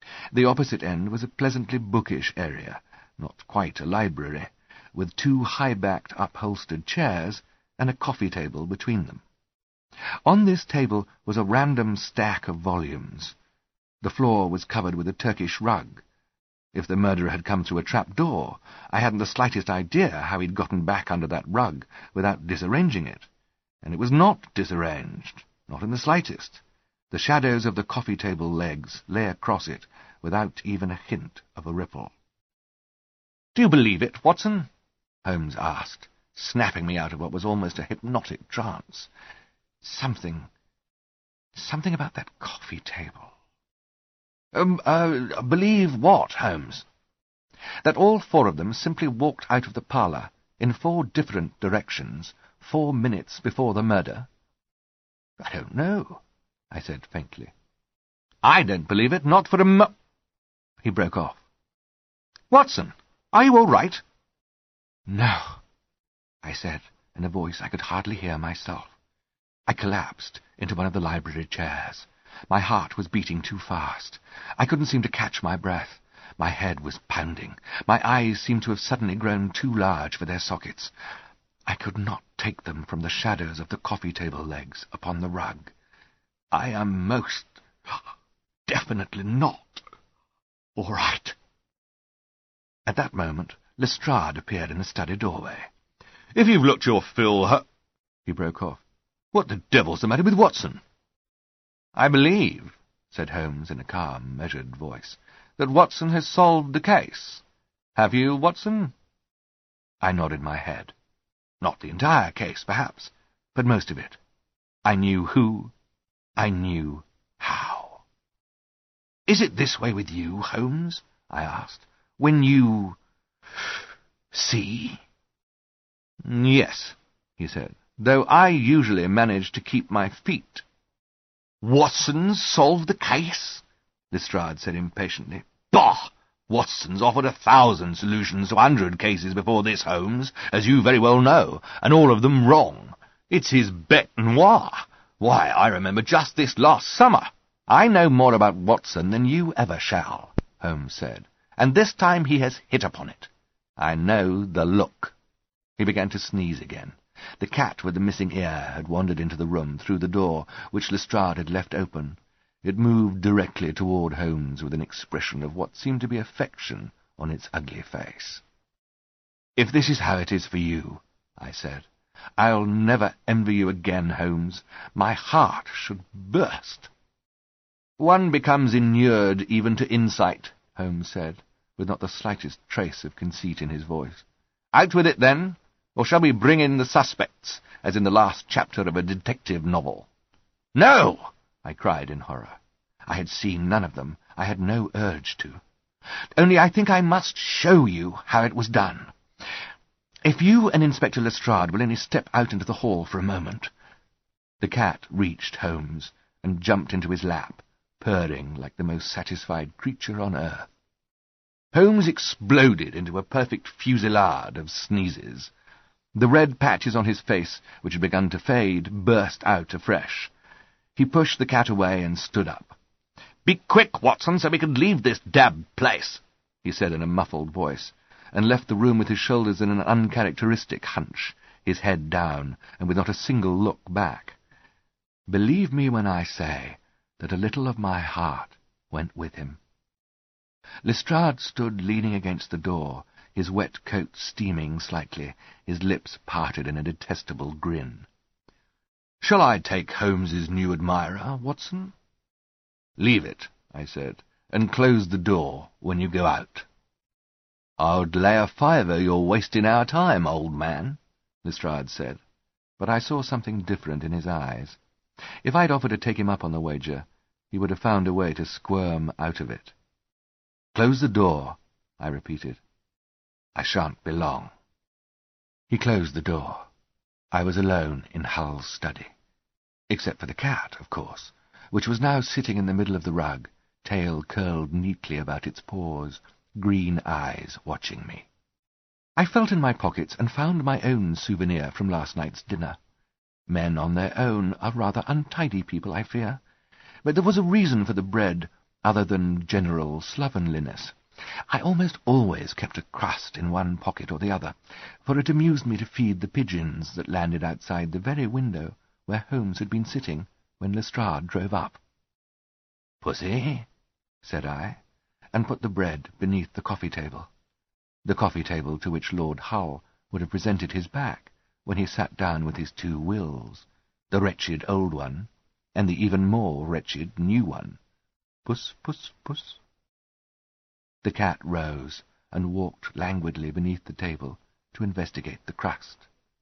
The opposite end was a pleasantly bookish area, not quite a library, with two high-backed upholstered chairs and a coffee table between them. On this table was a random stack of volumes. The floor was covered with a Turkish rug. If the murderer had come through a trap door, I hadn't the slightest idea how he'd gotten back under that rug without disarranging it. And it was not disarranged, not in the slightest. The shadows of the coffee table legs lay across it without even a hint of a ripple. "Do you believe it, Watson?" Holmes asked, snapping me out of what was almost a hypnotic trance. Something... something about that coffee table. Um, uh, believe what, Holmes? That all four of them simply walked out of the parlour in four different directions four minutes before the murder. I don't know, I said faintly. I don't believe it, not for a mo— He broke off. Watson, are you all right? No, I said, in a voice I could hardly hear myself. I collapsed into one of the library chairs. My heart was beating too fast. I couldn't seem to catch my breath. My head was pounding. My eyes seemed to have suddenly grown too large for their sockets. I could not take them from the shadows of the coffee table legs upon the rug. I am most definitely not all right. At that moment, Lestrade appeared in the study doorway. If you've looked your fill, huh? He broke off. What the devil's the matter with Watson? I believe, said Holmes in a calm, measured voice, that Watson has solved the case. Have you, Watson? I nodded my head. Not the entire case, perhaps, but most of it. I knew who, I knew how. Is it this way with you, Holmes? I asked. When you... see? Yes, he said, though I usually manage to keep my feet. Watson's solved the case? Lestrade said impatiently. Bah! Watson's offered a thousand solutions to a hundred cases before this, Holmes, as you very well know, and all of them wrong. It's his bête noire. Why, I remember just this last summer. I know more about Watson than you ever shall, Holmes said, and this time he has hit upon it. I know the look. He began to sneeze again. The cat with the missing ear had wandered into the room through the door which Lestrade had left open. It moved directly toward Holmes with an expression of what seemed to be affection on its ugly face. If this is how it is for you, I said, I'll never envy you again, Holmes. My heart should burst. One becomes inured even to insight, Holmes said, with not the slightest trace of conceit in his voice. Out with it, then. Or shall we bring in the suspects, as in the last chapter of a detective novel? No! I cried in horror. I had seen none of them. I had no urge to. Only I think I must show you how it was done. If you and Inspector Lestrade will only step out into the hall for a moment. The cat reached Holmes and jumped into his lap, purring like the most satisfied creature on earth. Holmes exploded into a perfect fusillade of sneezes. The red patches on his face, which had begun to fade, burst out afresh. He pushed the cat away and stood up. "Be quick, Watson, so we can leave this damned place," he said in a muffled voice, and left the room with his shoulders in an uncharacteristic hunch, his head down, and with not a single look back. Believe me when I say that a little of my heart went with him. Lestrade stood leaning against the door, his wet coat steaming slightly, his lips parted in a detestable grin. "Shall I take Holmes's new admirer, Watson?" "Leave it," I said, "and close the door when you go out." "I'd lay a fiver you're wasting our time, old man," Lestrade said, but I saw something different in his eyes. If I'd offered to take him up on the wager, he would have found a way to squirm out of it. "Close the door," I repeated. "I shan't be long." He closed the door. I was alone in Hull's study. Except for the cat, of course, which was now sitting in the middle of the rug, tail curled neatly about its paws, green eyes watching me. I felt in my pockets and found my own souvenir from last night's dinner. Men on their own are rather untidy people, I fear, but there was a reason for the bread other than general slovenliness. I almost always kept a crust in one pocket or the other, for it amused me to feed the pigeons that landed outside the very window where Holmes had been sitting when Lestrade drove up. "Pussy," said I, and put the bread beneath the coffee-table, the coffee-table to which Lord Hull would have presented his back when he sat down with his two Wills, the wretched old one, and the even more wretched new one. Puss, puss, puss. The cat rose and walked languidly beneath the table to investigate the crust.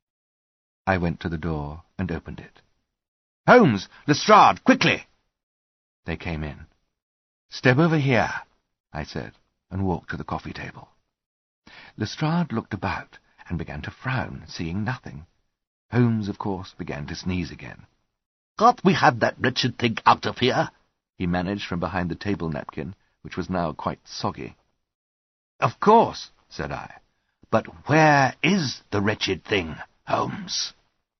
I went to the door and opened it. "Holmes! Lestrade! Quickly!" They came in. "Step over here," I said, and walked to the coffee-table. Lestrade looked about and began to frown, seeing nothing. Holmes, of course, began to sneeze again. "Can't we have that wretched thing out of here?" he managed from behind the table napkin, which was now quite soggy. "Of course," said I. "But where is the wretched thing, Holmes?"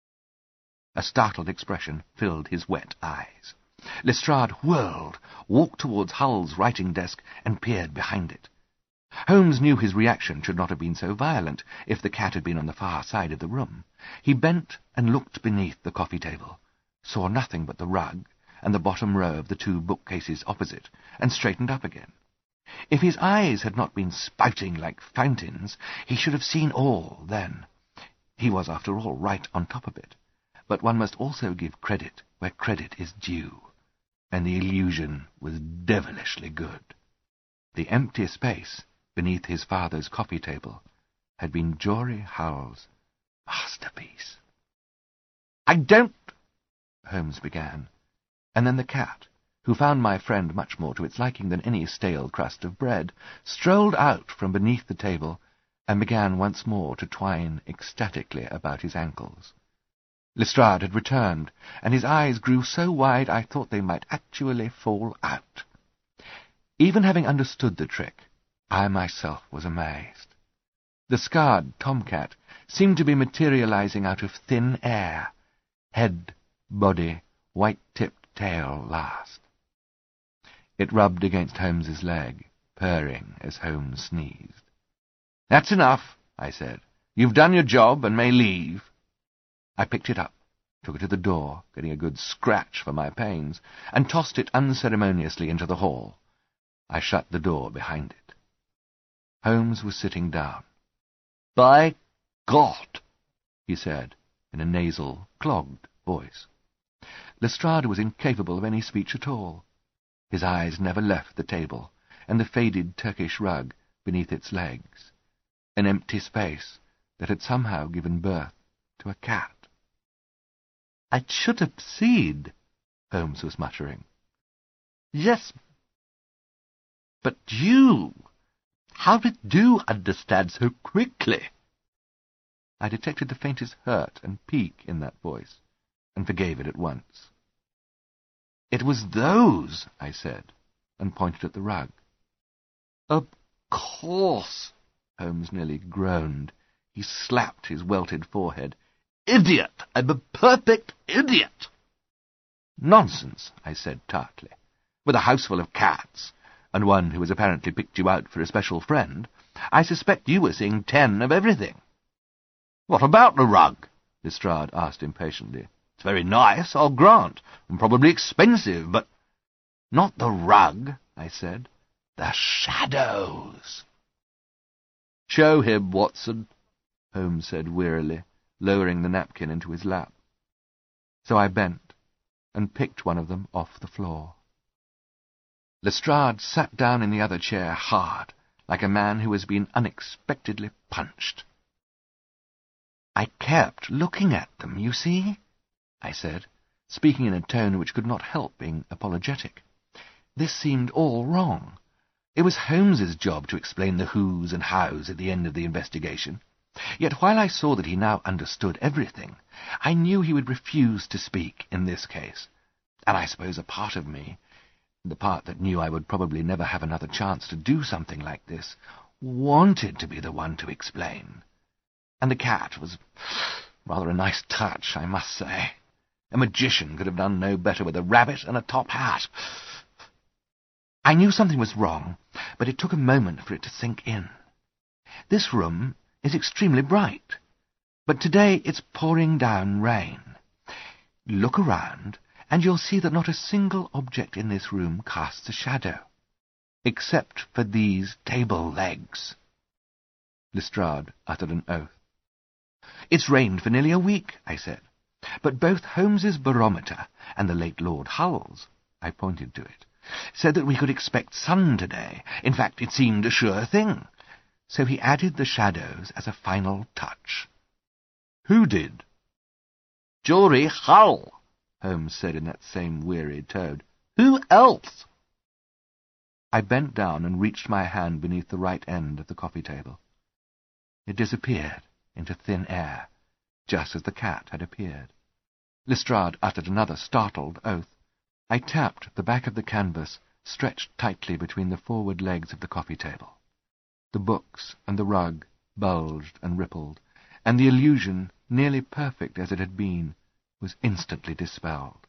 A startled expression filled his wet eyes. Lestrade whirled, walked towards Hull's writing desk, and peered behind it. Holmes knew his reaction should not have been so violent if the cat had been on the far side of the room. He bent and looked beneath the coffee-table, saw nothing but the rug and the bottom row of the two bookcases opposite, and straightened up again. If his eyes had not been spouting like fountains, he should have seen all then. He was, after all, right on top of it. But one must also give credit where credit is due, and the illusion was devilishly good. The empty space beneath his father's coffee-table had been Jory Hull's masterpiece. "I don't—" Holmes began, and then the cat, who found my friend much more to its liking than any stale crust of bread, strolled out from beneath the table and began once more to twine ecstatically about his ankles. Lestrade had returned, and his eyes grew so wide I thought they might actually fall out. Even having understood the trick, I myself was amazed. The scarred tomcat seemed to be materializing out of thin air, head, body, white-tipped tail last. It rubbed against Holmes's leg, purring as Holmes sneezed. "That's enough," I said. "You've done your job and may leave." I picked it up, took it to the door, getting a good scratch for my pains, and tossed it unceremoniously into the hall. I shut the door behind it. Holmes was sitting down. "By God!" he said, in a nasal, clogged voice. Lestrade was incapable of any speech at all. His eyes never left the table, and the faded Turkish rug beneath its legs, an empty space that had somehow given birth to a cat. "I should have seen," Holmes was muttering. "Yes, but you... How did you understand so quickly?" I detected the faintest hurt and pique in that voice, and forgave it at once. "It was those," I said, and pointed at the rug. "Of course," Holmes nearly groaned. He slapped his welted forehead. "Idiot! I'm a perfect idiot!" "Nonsense," I said tartly. "With a house full of cats, and one who has apparently picked you out for a special friend, I suspect you were seeing ten of everything." "What about the rug?" Lestrade asked impatiently. "It's very nice, I'll grant, and probably expensive, but—" "Not the rug," I said. "The shadows." "Show him, Watson," Holmes said wearily, lowering the napkin into his lap. So I bent and picked one of them off the floor. Lestrade sat down in the other chair hard, like a man who has been unexpectedly punched. "I kept looking at them, you see," I said, speaking in a tone which could not help being apologetic. This seemed all wrong. It was Holmes's job to explain the who's and how's at the end of the investigation. Yet while I saw that he now understood everything, I knew he would refuse to speak in this case, and I suppose a part of me, the part that knew I would probably never have another chance to do something like this, wanted to be the one to explain. And the cat was rather a nice touch, I must say. A magician could have done no better with a rabbit and a top hat. I knew something was wrong, but it took a moment for it to sink in. This room is extremely bright, but today it's pouring down rain. Look around, and you'll see that not a single object in this room casts a shadow, except for these table legs. Lestrade uttered an oath. It's rained for nearly a week, I said, but both Holmes's barometer and the late Lord Hull's, I pointed to it, said that we could expect sun today. In fact, it seemed a sure thing. So he added the shadows as a final touch. Who did? Jory Hull, Holmes said in that same weary tone. Who else? I bent down and reached my hand beneath the right end of the coffee table. It disappeared into thin air, just as the cat had appeared. Lestrade uttered another startled oath. I tapped the back of the canvas, stretched tightly between the forward legs of the coffee table. The books and the rug bulged and rippled, and the illusion, nearly perfect as it had been, was instantly dispelled.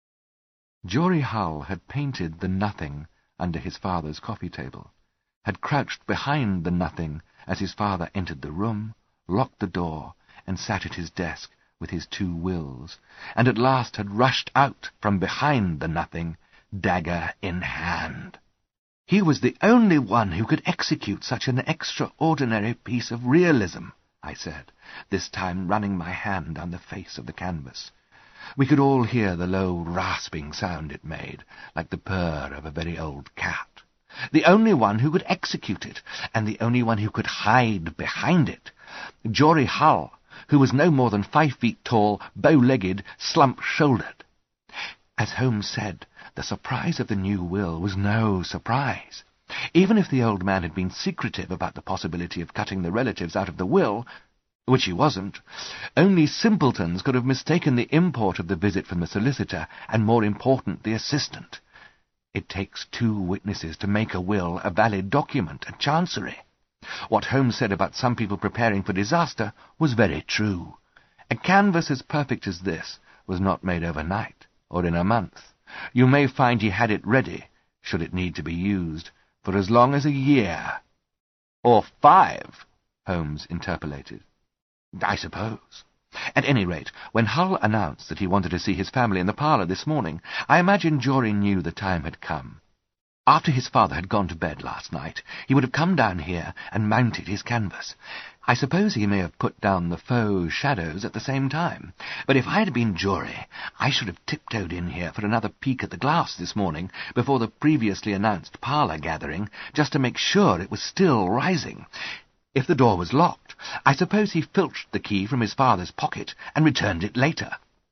Jory Hull had painted the nothing under his father's coffee table, had crouched behind the nothing as his father entered the room, locked the door, and sat at his desk with his two wills, and at last had rushed out from behind the nothing, dagger in hand. He was the only one who could execute such an extraordinary piece of realism, I said, this time running my hand down the face of the canvas. We could all hear the low, rasping sound it made, like the purr of a very old cat. The only one who could execute it, and the only one who could hide behind it. Jory Hull, who was no more than five feet tall, bow-legged, slump-shouldered. As Holmes said, the surprise of the new will was no surprise. Even if the old man had been secretive about the possibility of cutting the relatives out of the will, which he wasn't, only simpletons could have mistaken the import of the visit from the solicitor, and more important, the assistant. It takes two witnesses to make a will a valid document at Chancery. What Holmes said about some people preparing for disaster was very true. A canvas as perfect as this was not made overnight, or in a month. You may find he had it ready, should it need to be used, for as long as a year. Or five, Holmes interpolated. I suppose. At any rate, when Hull announced that he wanted to see his family in the parlour this morning, I imagine Jory knew the time had come. After his father had gone to bed last night, he would have come down here and mounted his canvas. I suppose he may have put down the faux shadows at the same time, but if I had been Jory, I should have tiptoed in here for another peek at the glass this morning before the previously announced parlour gathering, just to make sure it was still rising. If the door was locked, I suppose he filched the key from his father's pocket and returned it later.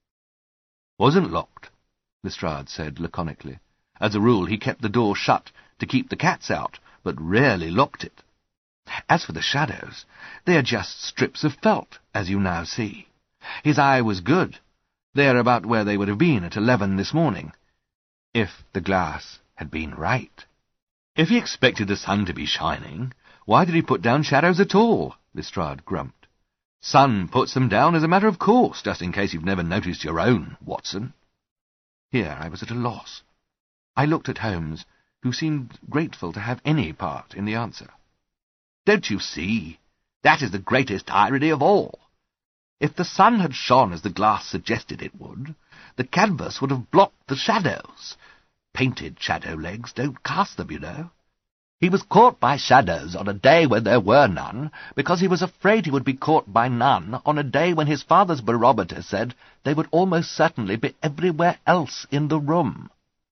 Wasn't locked, Lestrade said laconically. As a rule, he kept the door shut to keep the cats out, but rarely locked it. As for the shadows, they are just strips of felt, as you now see. His eye was good. They are about where they would have been at eleven this morning, if the glass had been right. If he expected the sun to be shining, why did he put down shadows at all? Lestrade grumped. Sun puts them down as a matter of course, just in case you've never noticed your own, Watson. Here I was at a loss. I looked at Holmes, who seemed grateful to have any part in the answer. Don't you see? That is the greatest irony of all. If the sun had shone as the glass suggested it would, the canvas would have blocked the shadows. Painted shadow legs don't cast them, you know. He was caught by shadows on a day when there were none, because he was afraid he would be caught by none on a day when his father's barometer said they would almost certainly be everywhere else in the room.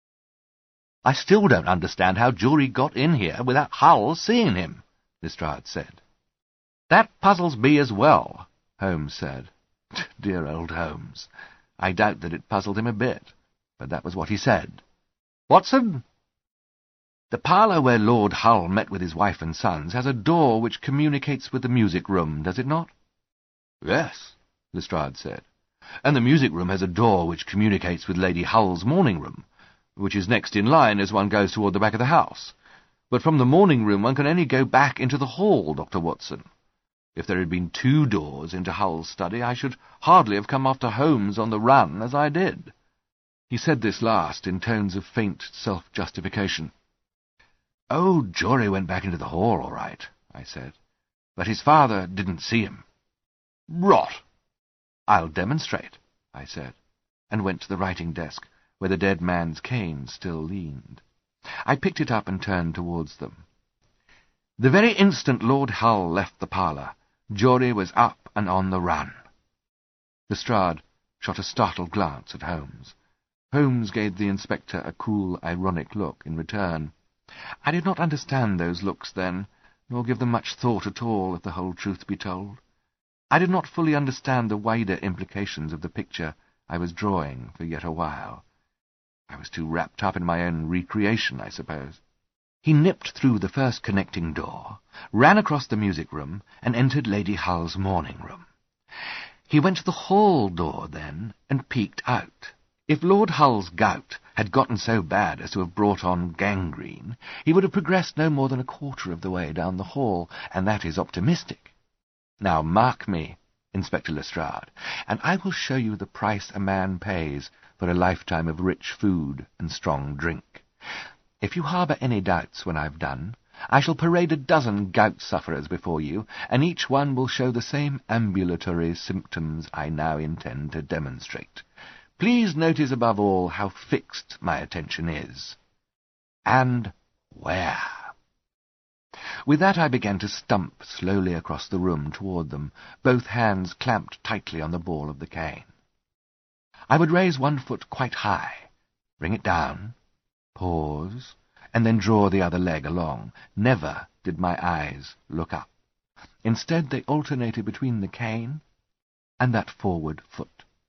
I still don't understand how Jory got in here without Hull seeing him, Lestrade said. That puzzles me as well, Holmes said. Dear old Holmes. I doubt that it puzzled him a bit, but that was what he said. Watson? The parlour where Lord Hull met with his wife and sons has a door which communicates with the music room, does it not? Yes, Lestrade said. And the music room has a door which communicates with Lady Hull's morning room, which is next in line as one goes toward the back of the house. But from the morning room one can only go back into the hall, Doctor Watson. If there had been two doors into Hull's study, I should hardly have come after Holmes on the run as I did. He said this last in tones of faint self-justification. "Oh, Jory went back into the hall, all right," I said. "But his father didn't see him." "Rot!" "I'll demonstrate," I said, and went to the writing desk, where the dead man's cane still leaned. I picked it up and turned towards them. The very instant Lord Hull left the parlour, Jory was up and on the run. Lestrade shot a startled glance at Holmes. Holmes gave the inspector a cool, ironic look in return. I did not understand those looks then, nor give them much thought at all, if the whole truth be told. I did not fully understand the wider implications of the picture I was drawing for yet a while. I was too wrapped up in my own recreation, I suppose. He nipped through the first connecting door, ran across the music-room, and entered Lady Hull's morning-room. He went to the hall door then, and peeked out. If Lord Hull's gout had gotten so bad as to have brought on gangrene, he would have progressed no more than a quarter of the way down the hall, and that is optimistic. Now mark me, Inspector Lestrade, and I will show you the price a man pays for a lifetime of rich food and strong drink. If you harbour any doubts when I've done, I shall parade a dozen gout sufferers before you, and each one will show the same ambulatory symptoms I now intend to demonstrate. Please notice above all how fixed my attention is. And where? With that I began to stump slowly across the room toward them, both hands clamped tightly on the ball of the cane. I would raise one foot quite high, bring it down, pause, and then draw the other leg along. Never did my eyes look up. Instead they alternated between the cane and that forward foot.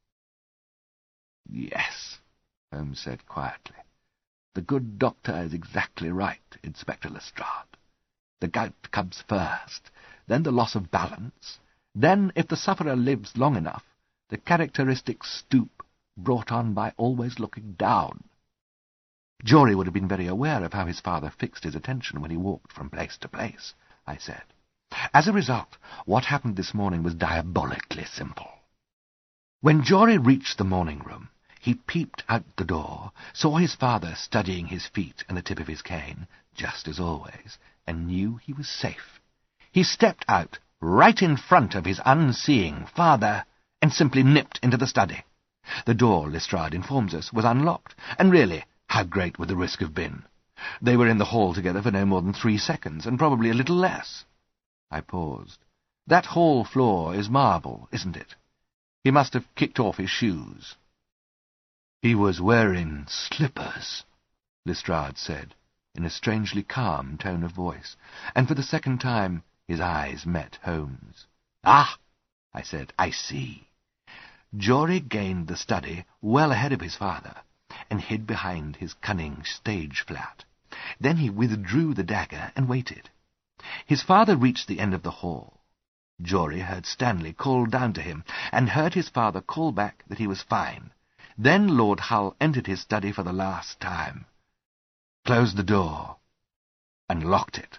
"Yes," Holmes said quietly. "The good doctor is exactly right, Inspector Lestrade. The gout comes first, then the loss of balance, then, if the sufferer lives long enough, the characteristic stoop brought on by always looking down." Jory would have been very aware of how his father fixed his attention when he walked from place to place, I said. As a result, what happened this morning was diabolically simple. When Jory reached the morning-room, he peeped out the door, saw his father studying his feet and the tip of his cane, just as always, and knew he was safe. He stepped out right in front of his unseeing father and simply nipped into the study. The door, Lestrade informs us, was unlocked, and really, how great would the risk have been? They were in the hall together for no more than three seconds, and probably a little less. I paused. That hall floor is marble, isn't it? He must have kicked off his shoes. "He was wearing slippers," Lestrade said, in a strangely calm tone of voice, and for the second time his eyes met Holmes. "Ah," I said, "I see." Jory gained the study well ahead of his father, and hid behind his cunning stage-flat. Then he withdrew the dagger and waited. His father reached the end of the hall. Jory heard Stanley call down to him, and heard his father call back that he was fine. Then Lord Hull entered his study for the last time, closed the door, and locked it.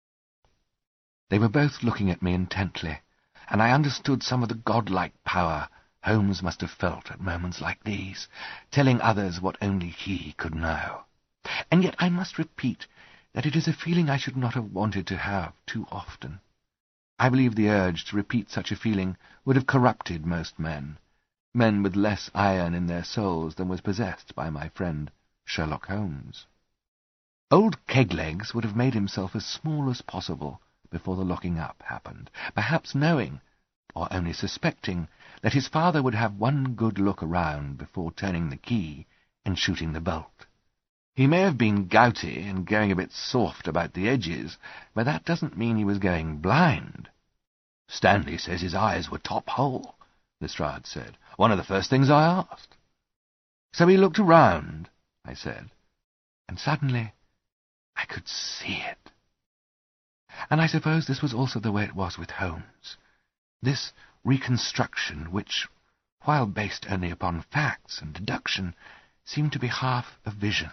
They were both looking at me intently, and I understood some of the godlike power Holmes must have felt at moments like these, telling others what only he could know. And yet I must repeat that it is a feeling I should not have wanted to have too often. I believe the urge to repeat such a feeling would have corrupted most men, men with less iron in their souls than was possessed by my friend Sherlock Holmes. Old Keglegs would have made himself as small as possible before the locking up happened, perhaps knowing, or only suspecting, that his father would have one good look around before turning the key and shooting the bolt. He may have been gouty and going a bit soft about the edges, but that doesn't mean he was going blind. "Stanley says his eyes were top-hole," Lestrade said. "One of the first things I asked." "So he looked around," I said, and suddenly I could see it. And I suppose this was also the way it was with Holmes. This reconstruction which, while based only upon facts and deduction, seemed to be half a vision.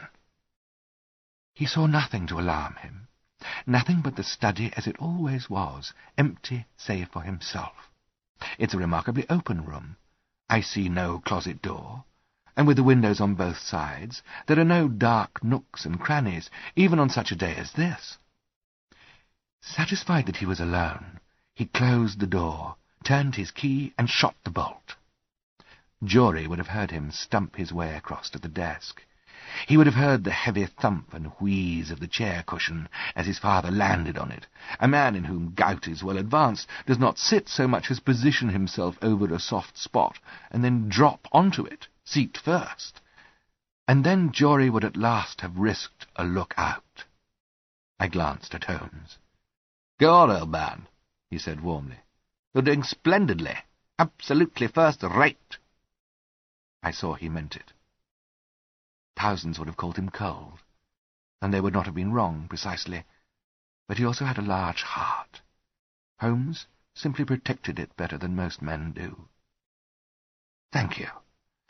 He saw nothing to alarm him, nothing but the study as it always was, empty save for himself. It's a remarkably open room. I see no closet door. and with the windows on both sides, there are no dark nooks and crannies, even on such a day as this. Satisfied that he was alone, he closed the door, turned his key, and shot the bolt. Jory would have heard him stump his way across to the desk. He would have heard the heavy thump and wheeze of the chair cushion as his father landed on it. A man in whom gout is well advanced does not sit so much as position himself over a soft spot and then drop onto it, seat first. And then Jory would at last have risked a look out. I glanced at Holmes. "Go on, old man," he said warmly. "You're doing splendidly. Absolutely first-rate." I saw he meant it. Thousands would have called him cold, and they would not have been wrong, precisely, but he also had a large heart. Holmes simply protected it better than most men do. "Thank you."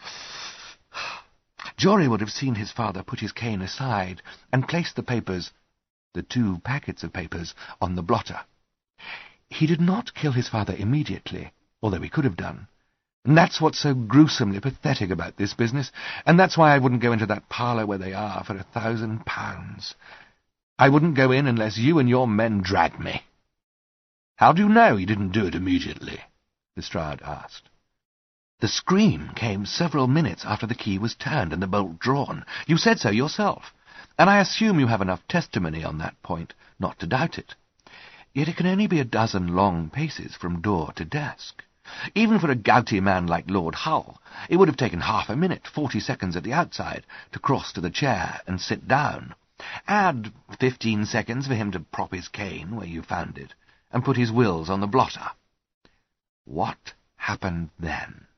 Jory would have seen his father put his cane aside and place the papers, the two packets of papers, on the blotter. He did not kill his father immediately, although he could have done. And that's what's so gruesomely pathetic about this business, and that's why I wouldn't go into that parlour where they are for a thousand pounds. I wouldn't go in unless you and your men dragged me." "How do you know he didn't do it immediately?" Lestrade asked. "The scream came several minutes after the key was turned and the bolt drawn. You said so yourself, and I assume you have enough testimony on that point not to doubt it. Yet it can only be a dozen long paces from door to desk. Even for a gouty man like Lord Hull, it would have taken half a minute, forty seconds at the outside, to cross to the chair and sit down. Add fifteen seconds for him to prop his cane where you found it, and put his wills on the blotter. What happened then?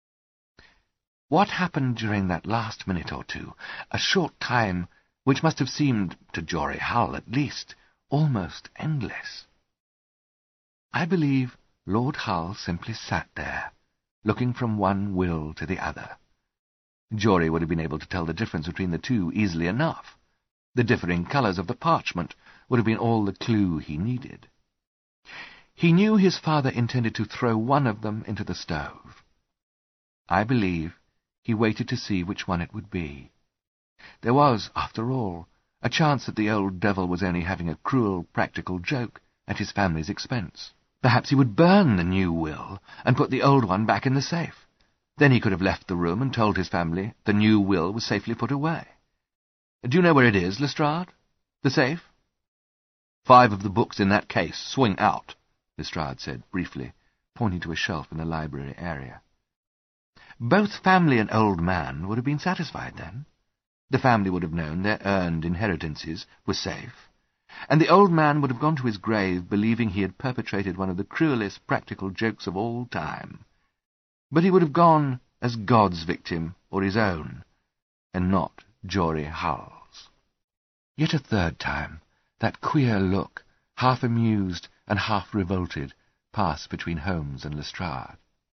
What happened during that last minute or two, a short time which must have seemed, to Jory Hull at least, almost endless? I believe Lord Hull simply sat there, looking from one will to the other. Jory would have been able to tell the difference between the two easily enough. The differing colours of the parchment would have been all the clue he needed. He knew his father intended to throw one of them into the stove. I believe he waited to see which one it would be. There was, after all, a chance that the old devil was only having a cruel practical joke at his family's expense. Perhaps he would burn the new will and put the old one back in the safe. Then he could have left the room and told his family the new will was safely put away. Do you know where it is, Lestrade? The safe? "Five of the books in that case swing out," Lestrade said briefly, pointing to a shelf in the library area. Both family and old man would have been satisfied then. The family would have known their earned inheritances were safe, and the old man would have gone to his grave believing he had perpetrated one of the cruelest practical jokes of all time. But he would have gone as God's victim or his own, and not Jory Hull's. Yet a third time, that queer look, half amused and half revolted, passed between Holmes and Lestrade.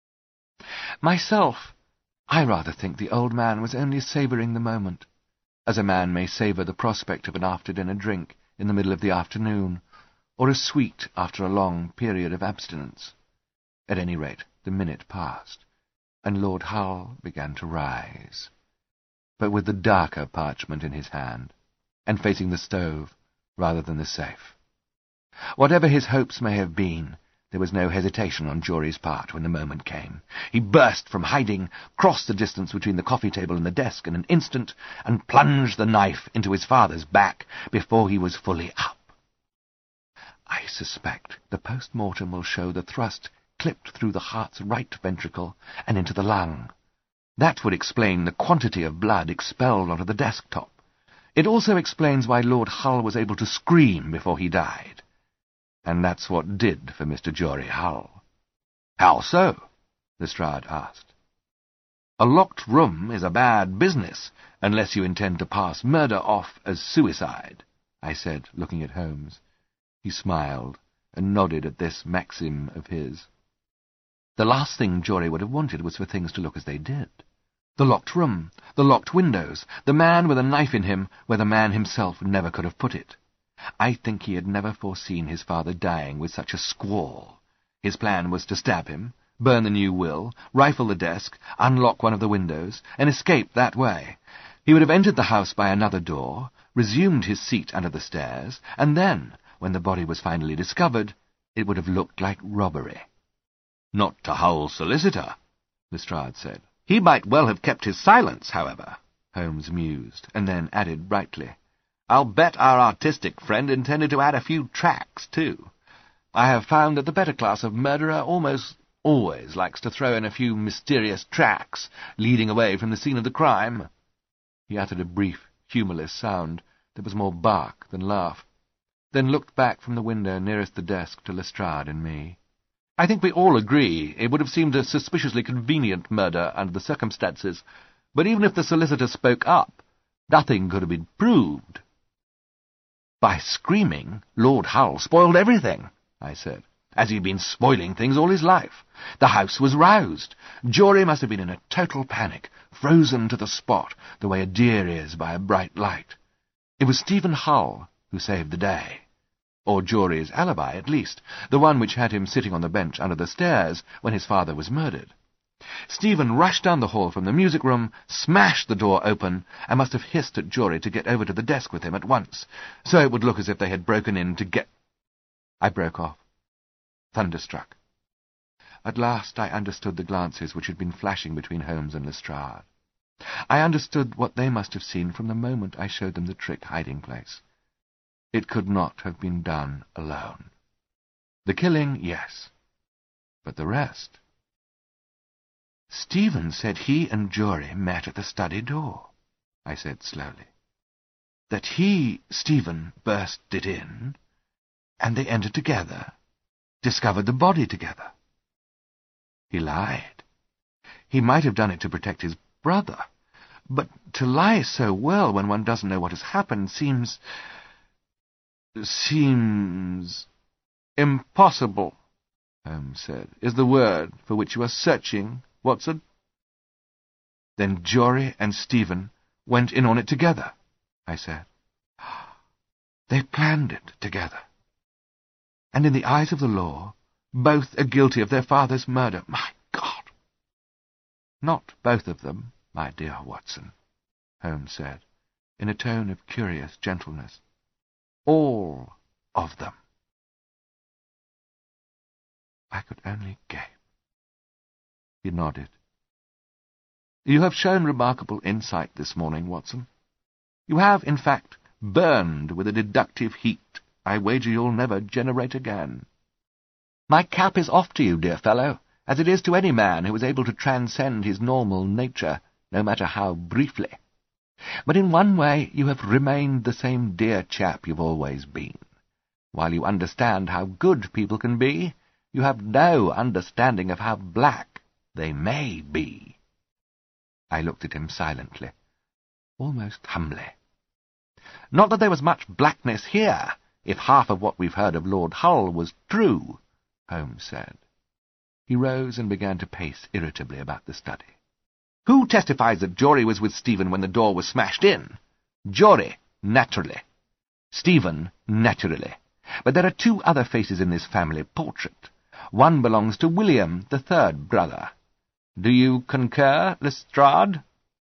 Myself, I rather think the old man was only savouring the moment, as a man may savour the prospect of an after-dinner drink in the middle of the afternoon, or a sweet after a long period of abstinence. At any rate, the minute passed, and Lord Hull began to rise, but with the darker parchment in his hand, and facing the stove rather than the safe. Whatever his hopes may have been, there was no hesitation on Jory's part when the moment came. He burst from hiding, crossed the distance between the coffee table and the desk in an instant, and plunged the knife into his father's back before he was fully up. I suspect the post-mortem will show the thrust clipped through the heart's right ventricle and into the lung. That would explain the quantity of blood expelled onto the desk-top. It also explains why Lord Hull was able to scream before he died. And that's what did for Mister Jory Hull. "How so?" Lestrade asked. "A locked room is a bad business, unless you intend to pass murder off as suicide," I said, looking at Holmes. He smiled and nodded at this maxim of his. The last thing Jory would have wanted was for things to look as they did. The locked room, the locked windows, the man with a knife in him where the man himself never could have put it. I think he had never foreseen his father dying with such a squall. His plan was to stab him, burn the new will, rifle the desk, unlock one of the windows, and escape that way. He would have entered the house by another door, resumed his seat under the stairs, and then, when the body was finally discovered, it would have looked like robbery. "Not to Hull's solicitor," Lestrade said. "He might well have kept his silence, however," Holmes mused, and then added brightly, "I'll bet our artistic friend intended to add a few tracks, too. I have found that the better class of murderer almost always likes to throw in a few mysterious tracks, leading away from the scene of the crime." He uttered a brief, humourless sound that was more bark than laugh, then looked back from the window nearest the desk to Lestrade and me. "I think we all agree it would have seemed a suspiciously convenient murder under the circumstances, but even if the solicitor spoke up, nothing could have been proved." "By screaming, Lord Hull spoiled everything," I said, "as he'd been spoiling things all his life. The house was roused. Jory must have been in a total panic, frozen to the spot, the way a deer is by a bright light. It was Stephen Hull who saved the day. Or Jory's alibi, at least, the one which had him sitting on the bench under the stairs when his father was murdered. Stephen rushed down the hall from the music-room, smashed the door open, and must have hissed at Jory to get over to the desk with him at once, so it would look as if they had broken in to get—" I broke off, thunderstruck. At last I understood the glances which had been flashing between Holmes and Lestrade. I understood what they must have seen from the moment I showed them the trick hiding-place. It could not have been done alone. The killing, yes, but the rest— "Stephen said he and Jory met at the study door," I said slowly. "That he, Stephen, burst it in, and they entered together, discovered the body together. He lied. He might have done it to protect his brother, but to lie so well when one doesn't know what has happened seems... seems... impossible," Holmes said, "is the word for which you are searching, Watson." "Then Jory and Stephen went in on it together," I said. "They planned it together. And in the eyes of the law, both are guilty of their father's murder. My God!" "Not both of them, my dear Watson," Holmes said, in a tone of curious gentleness. "All of them." I could only gape. He nodded. "You have shown remarkable insight this morning, Watson. You have, in fact, burned with a deductive heat I wager you'll never generate again. My cap is off to you, dear fellow, as it is to any man who is able to transcend his normal nature, no matter how briefly. But in one way you have remained the same dear chap you've always been. While you understand how good people can be, you have no understanding of how black they may be." I looked at him silently, almost humbly. "Not that there was much blackness here, if half of what we've heard of Lord Hull was true," Holmes said. He rose and began to pace irritably about the study. "Who testifies that Jory was with Stephen when the door was smashed in? Jory, naturally. Stephen, naturally. But there are two other faces in this family portrait. One belongs to William, the third brother. Do you concur, Lestrade?"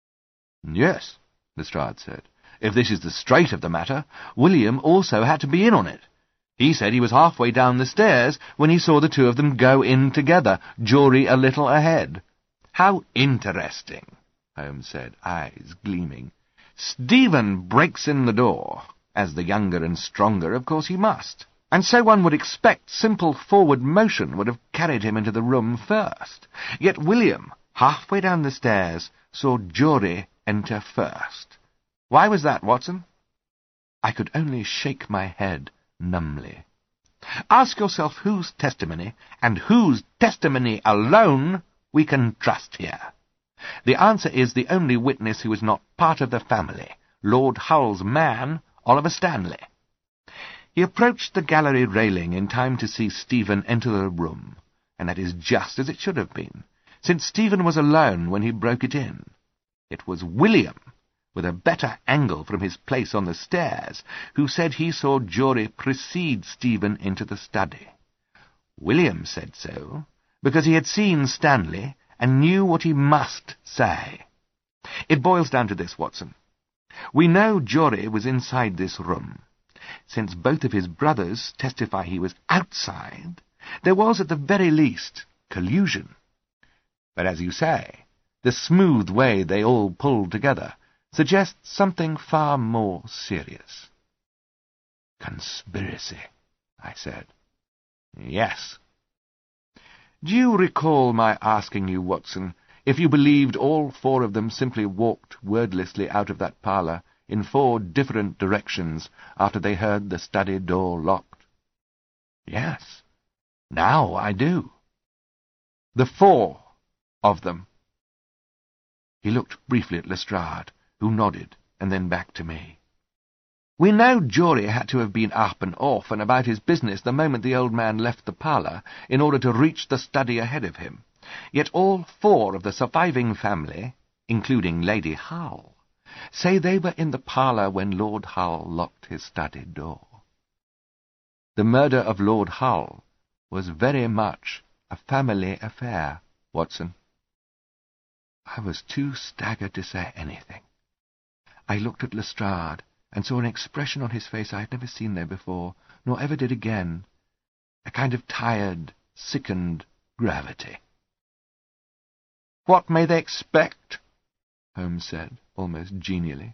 "Yes," Lestrade said. "If this is the straight of the matter, William also had to be in on it. He said he was halfway down the stairs when he saw the two of them go in together, Jory a little ahead." "How interesting," Holmes said, eyes gleaming. "Stephen breaks in the door. As the younger and stronger, of course he must. And so one would expect simple forward motion would have carried him into the room first. Yet William, halfway down the stairs, saw Jory enter first. Why was that, Watson?" I could only shake my head numbly. "Ask yourself whose testimony, and whose testimony alone, we can trust here. The answer is the only witness who is not part of the family, Lord Hull's man, Oliver Stanley. He approached the gallery railing in time to see Stephen enter the room, and that is just as it should have been, since Stephen was alone when he broke it in. It was William, with a better angle from his place on the stairs, who said he saw Jory precede Stephen into the study. William said so, because he had seen Stanley and knew what he must say. It boils down to this, Watson. We know Jory was inside this room. Since both of his brothers testify he was outside, there was, at the very least, collusion. But as you say, the smooth way they all pulled together suggests something far more serious. Conspiracy, I said. Yes. Do you recall my asking you, Watson, if you believed all four of them simply walked wordlessly out of that parlour in four different directions after they heard the study door locked? Yes. Now I do. The four of them. He looked briefly at Lestrade, who nodded, and then back to me. We know Jory had to have been up and off and about his business the moment the old man left the parlour in order to reach the study ahead of him. Yet all four of the surviving family, including Lady Hull, say they were in the parlour when Lord Hull locked his study door. The murder of Lord Hull was very much a family affair, Watson. I was too staggered to say anything. I looked at Lestrade and saw an expression on his face I had never seen there before, nor ever did again, a kind of tired, sickened gravity. "What may they expect?" Holmes said, almost genially.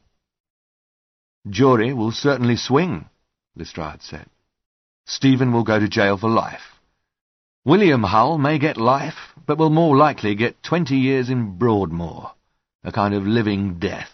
"Jory will certainly swing," Lestrade said. "Stephen will go to jail for life. William Hull may get life, but will more likely get twenty years in Broadmoor, a kind of living death."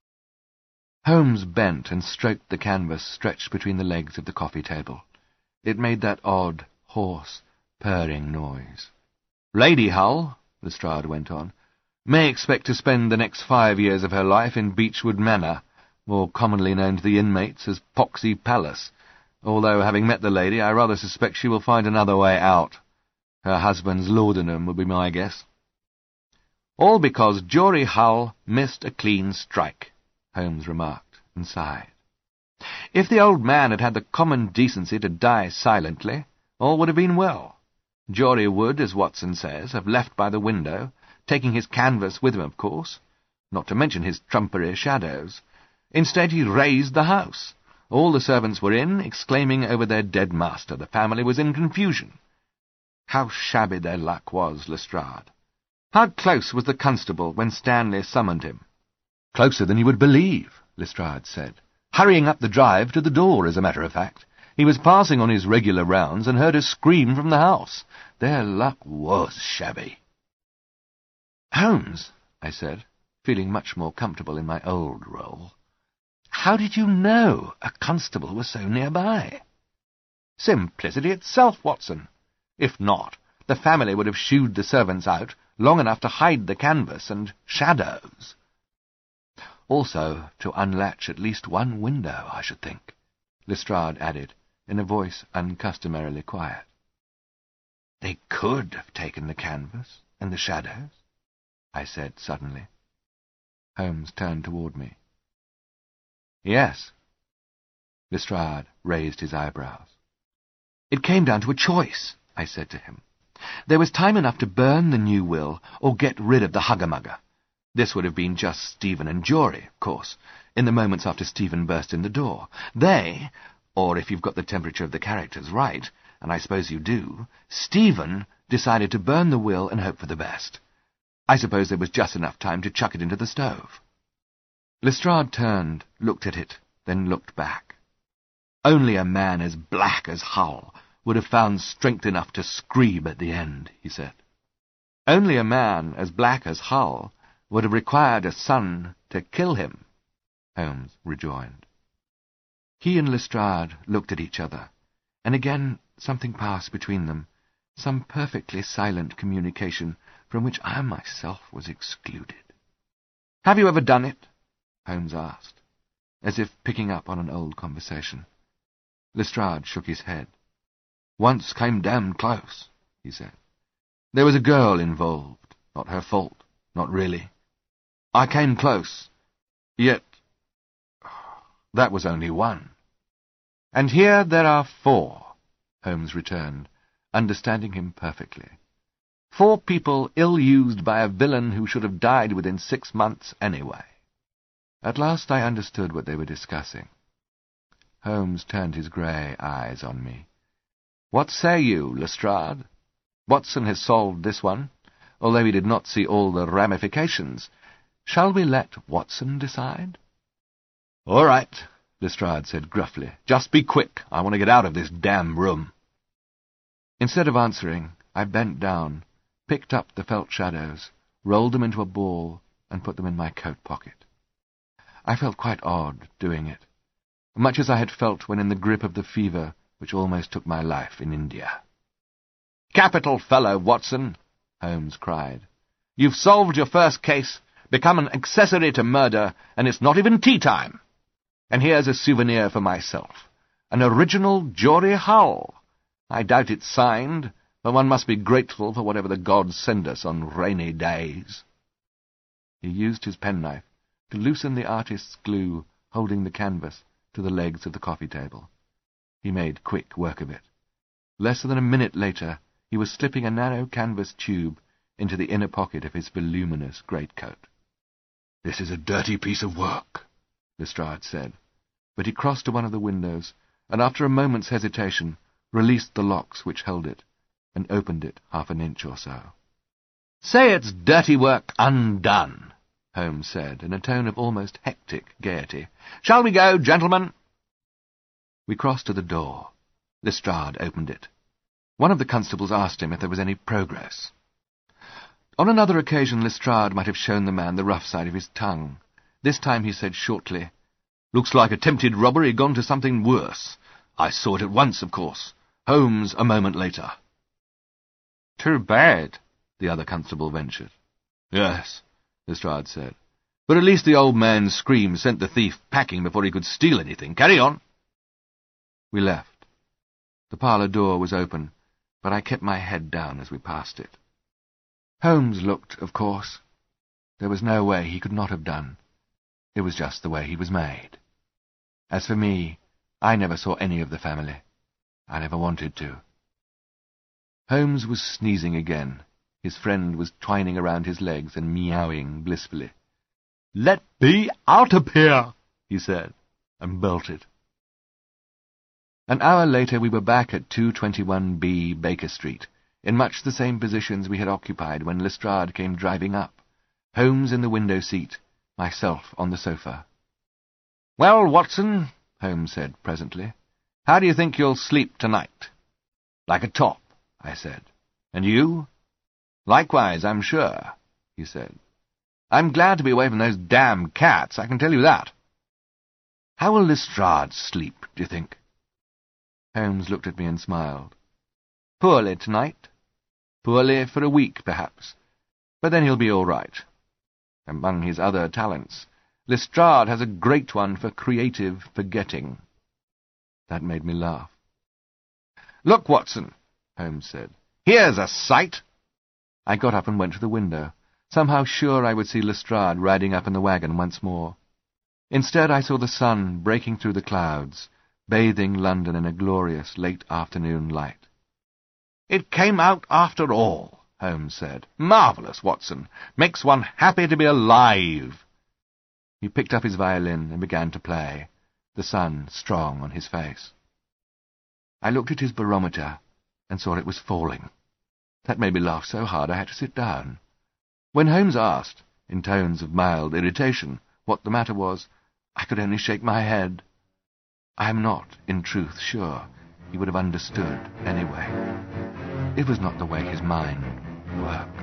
Holmes bent and stroked the canvas stretched between the legs of the coffee table. It made that odd, hoarse, purring noise. "Lady Hull," Lestrade went on, "may expect to spend the next five years of her life in Beechwood Manor, more commonly known to the inmates as Poxy Palace, although, having met the lady, I rather suspect she will find another way out. Her husband's laudanum would be my guess." "All because Jory Hull missed a clean strike," Holmes remarked, and sighed. "If the old man had had the common decency to die silently, all would have been well. Jory would, as Watson says, have left by the window, taking his canvas with him, of course, not to mention his trumpery shadows. Instead, he razed the house. All the servants were in, exclaiming over their dead master. The family was in confusion. How shabby their luck was, Lestrade. How close was the constable when Stanley summoned him?" "Closer than you would believe," Lestrade said. "Hurrying up the drive to the door, as a matter of fact. He was passing on his regular rounds and heard a scream from the house. Their luck was shabby." "Holmes," I said, feeling much more comfortable in my old role, "how did you know a constable was so nearby?" "Simplicity itself, Watson. If not, the family would have shooed the servants out long enough to hide the canvas and shadows. Also to unlatch at least one window, I should think," Lestrade added, in a voice uncustomarily quiet. "They could have taken the canvas and the shadows," I said suddenly. Holmes turned toward me. "Yes." Lestrade raised his eyebrows. "It came down to a choice," I said to him. "There was time enough to burn the new will or get rid of the hugger-mugger. This would have been just Stephen and Jory, of course, in the moments after Stephen burst in the door. They, or if you've got the temperature of the characters right, and I suppose you do, Stephen decided to burn the will and hope for the best. I suppose there was just enough time to chuck it into the stove." Lestrade turned, looked at it, then looked back. "Only a man as black as Hull would have found strength enough to scream at the end," he said. "Only a man as black as Hull would have required a son to kill him," Holmes rejoined. He and Lestrade looked at each other, and again something passed between them, some perfectly silent communication from which I myself was excluded. "Have you ever done it?" Holmes asked, as if picking up on an old conversation. Lestrade shook his head. "Once came damned close," he said. "There was a girl involved. Not her fault. Not really. I came close. Yet that was only one." "And here there are four," Holmes returned, understanding him perfectly. Four people ill-used by a villain who should have died within six months anyway. At last I understood what they were discussing. Holmes turned his grey eyes on me. "What say you, Lestrade? Watson has solved this one, although he did not see all the ramifications. Shall we let Watson decide?" "All right," Lestrade said gruffly. "Just be quick. I want to get out of this damn room." Instead of answering, I bent down, picked up the felt shadows, rolled them into a ball, and put them in my coat pocket. I felt quite odd doing it, much as I had felt when in the grip of the fever which almost took my life in India. "Capital fellow, Watson," Holmes cried. "You've solved your first case, become an accessory to murder, and it's not even tea-time. And here's a souvenir for myself. An original Geordie Hull. I doubt it's signed, but one must be grateful for whatever the gods send us on rainy days." He used his penknife to loosen the artist's glue holding the canvas to the legs of the coffee table. He made quick work of it. Less than a minute later, he was slipping a narrow canvas tube into the inner pocket of his voluminous greatcoat. "This is a dirty piece of work," Lestrade said, but he crossed to one of the windows, and after a moment's hesitation, released the locks which held it, and opened it half an inch or so. "Say it's dirty work undone," Holmes said, in a tone of almost hectic gaiety. "Shall we go, gentlemen?" We crossed to the door. Lestrade opened it. One of the constables asked him if there was any progress. On another occasion Lestrade might have shown the man the rough side of his tongue. This time he said shortly, "Looks like attempted robbery gone to something worse. I saw it at once, of course. Holmes a moment later." "Too bad," the other constable ventured. "Yes," Lestrade said. "But at least the old man's scream sent the thief packing before he could steal anything. Carry on." We left. The parlour door was open, but I kept my head down as we passed it. Holmes looked, of course. There was no way he could not have done. It was just the way he was made. As for me, I never saw any of the family. I never wanted to. Holmes was sneezing again. His friend was twining around his legs and meowing blissfully. "Let me out of here," he said, and bolted. An hour later we were back at two twenty-one B Baker Street, in much the same positions we had occupied when Lestrade came driving up, Holmes in the window seat, myself on the sofa. "Well, Watson," Holmes said presently, "how do you think you'll sleep tonight?" "Like a top," I said. "And you?" "Likewise, I'm sure," he said. "I'm glad to be away from those damn cats, I can tell you that." "How will Lestrade sleep, do you think?" Holmes looked at me and smiled. "Poorly tonight. Poorly for a week, perhaps. But then he'll be all right. Among his other talents, Lestrade has a great one for creative forgetting." That made me laugh. "Look, Watson," Holmes said. "Here's a sight." I got up and went to the window, somehow sure I would see Lestrade riding up in the wagon once more. Instead I saw the sun breaking through the clouds, bathing London in a glorious late afternoon light. "It came out after all," Holmes said. "Marvellous, Watson. Makes one happy to be alive." He picked up his violin and began to play, the sun strong on his face. I looked at his barometer and saw it was falling. That made me laugh so hard I had to sit down. When Holmes asked, in tones of mild irritation, what the matter was, I could only shake my head. I am not, in truth, sure he would have understood anyway. It was not the way his mind worked.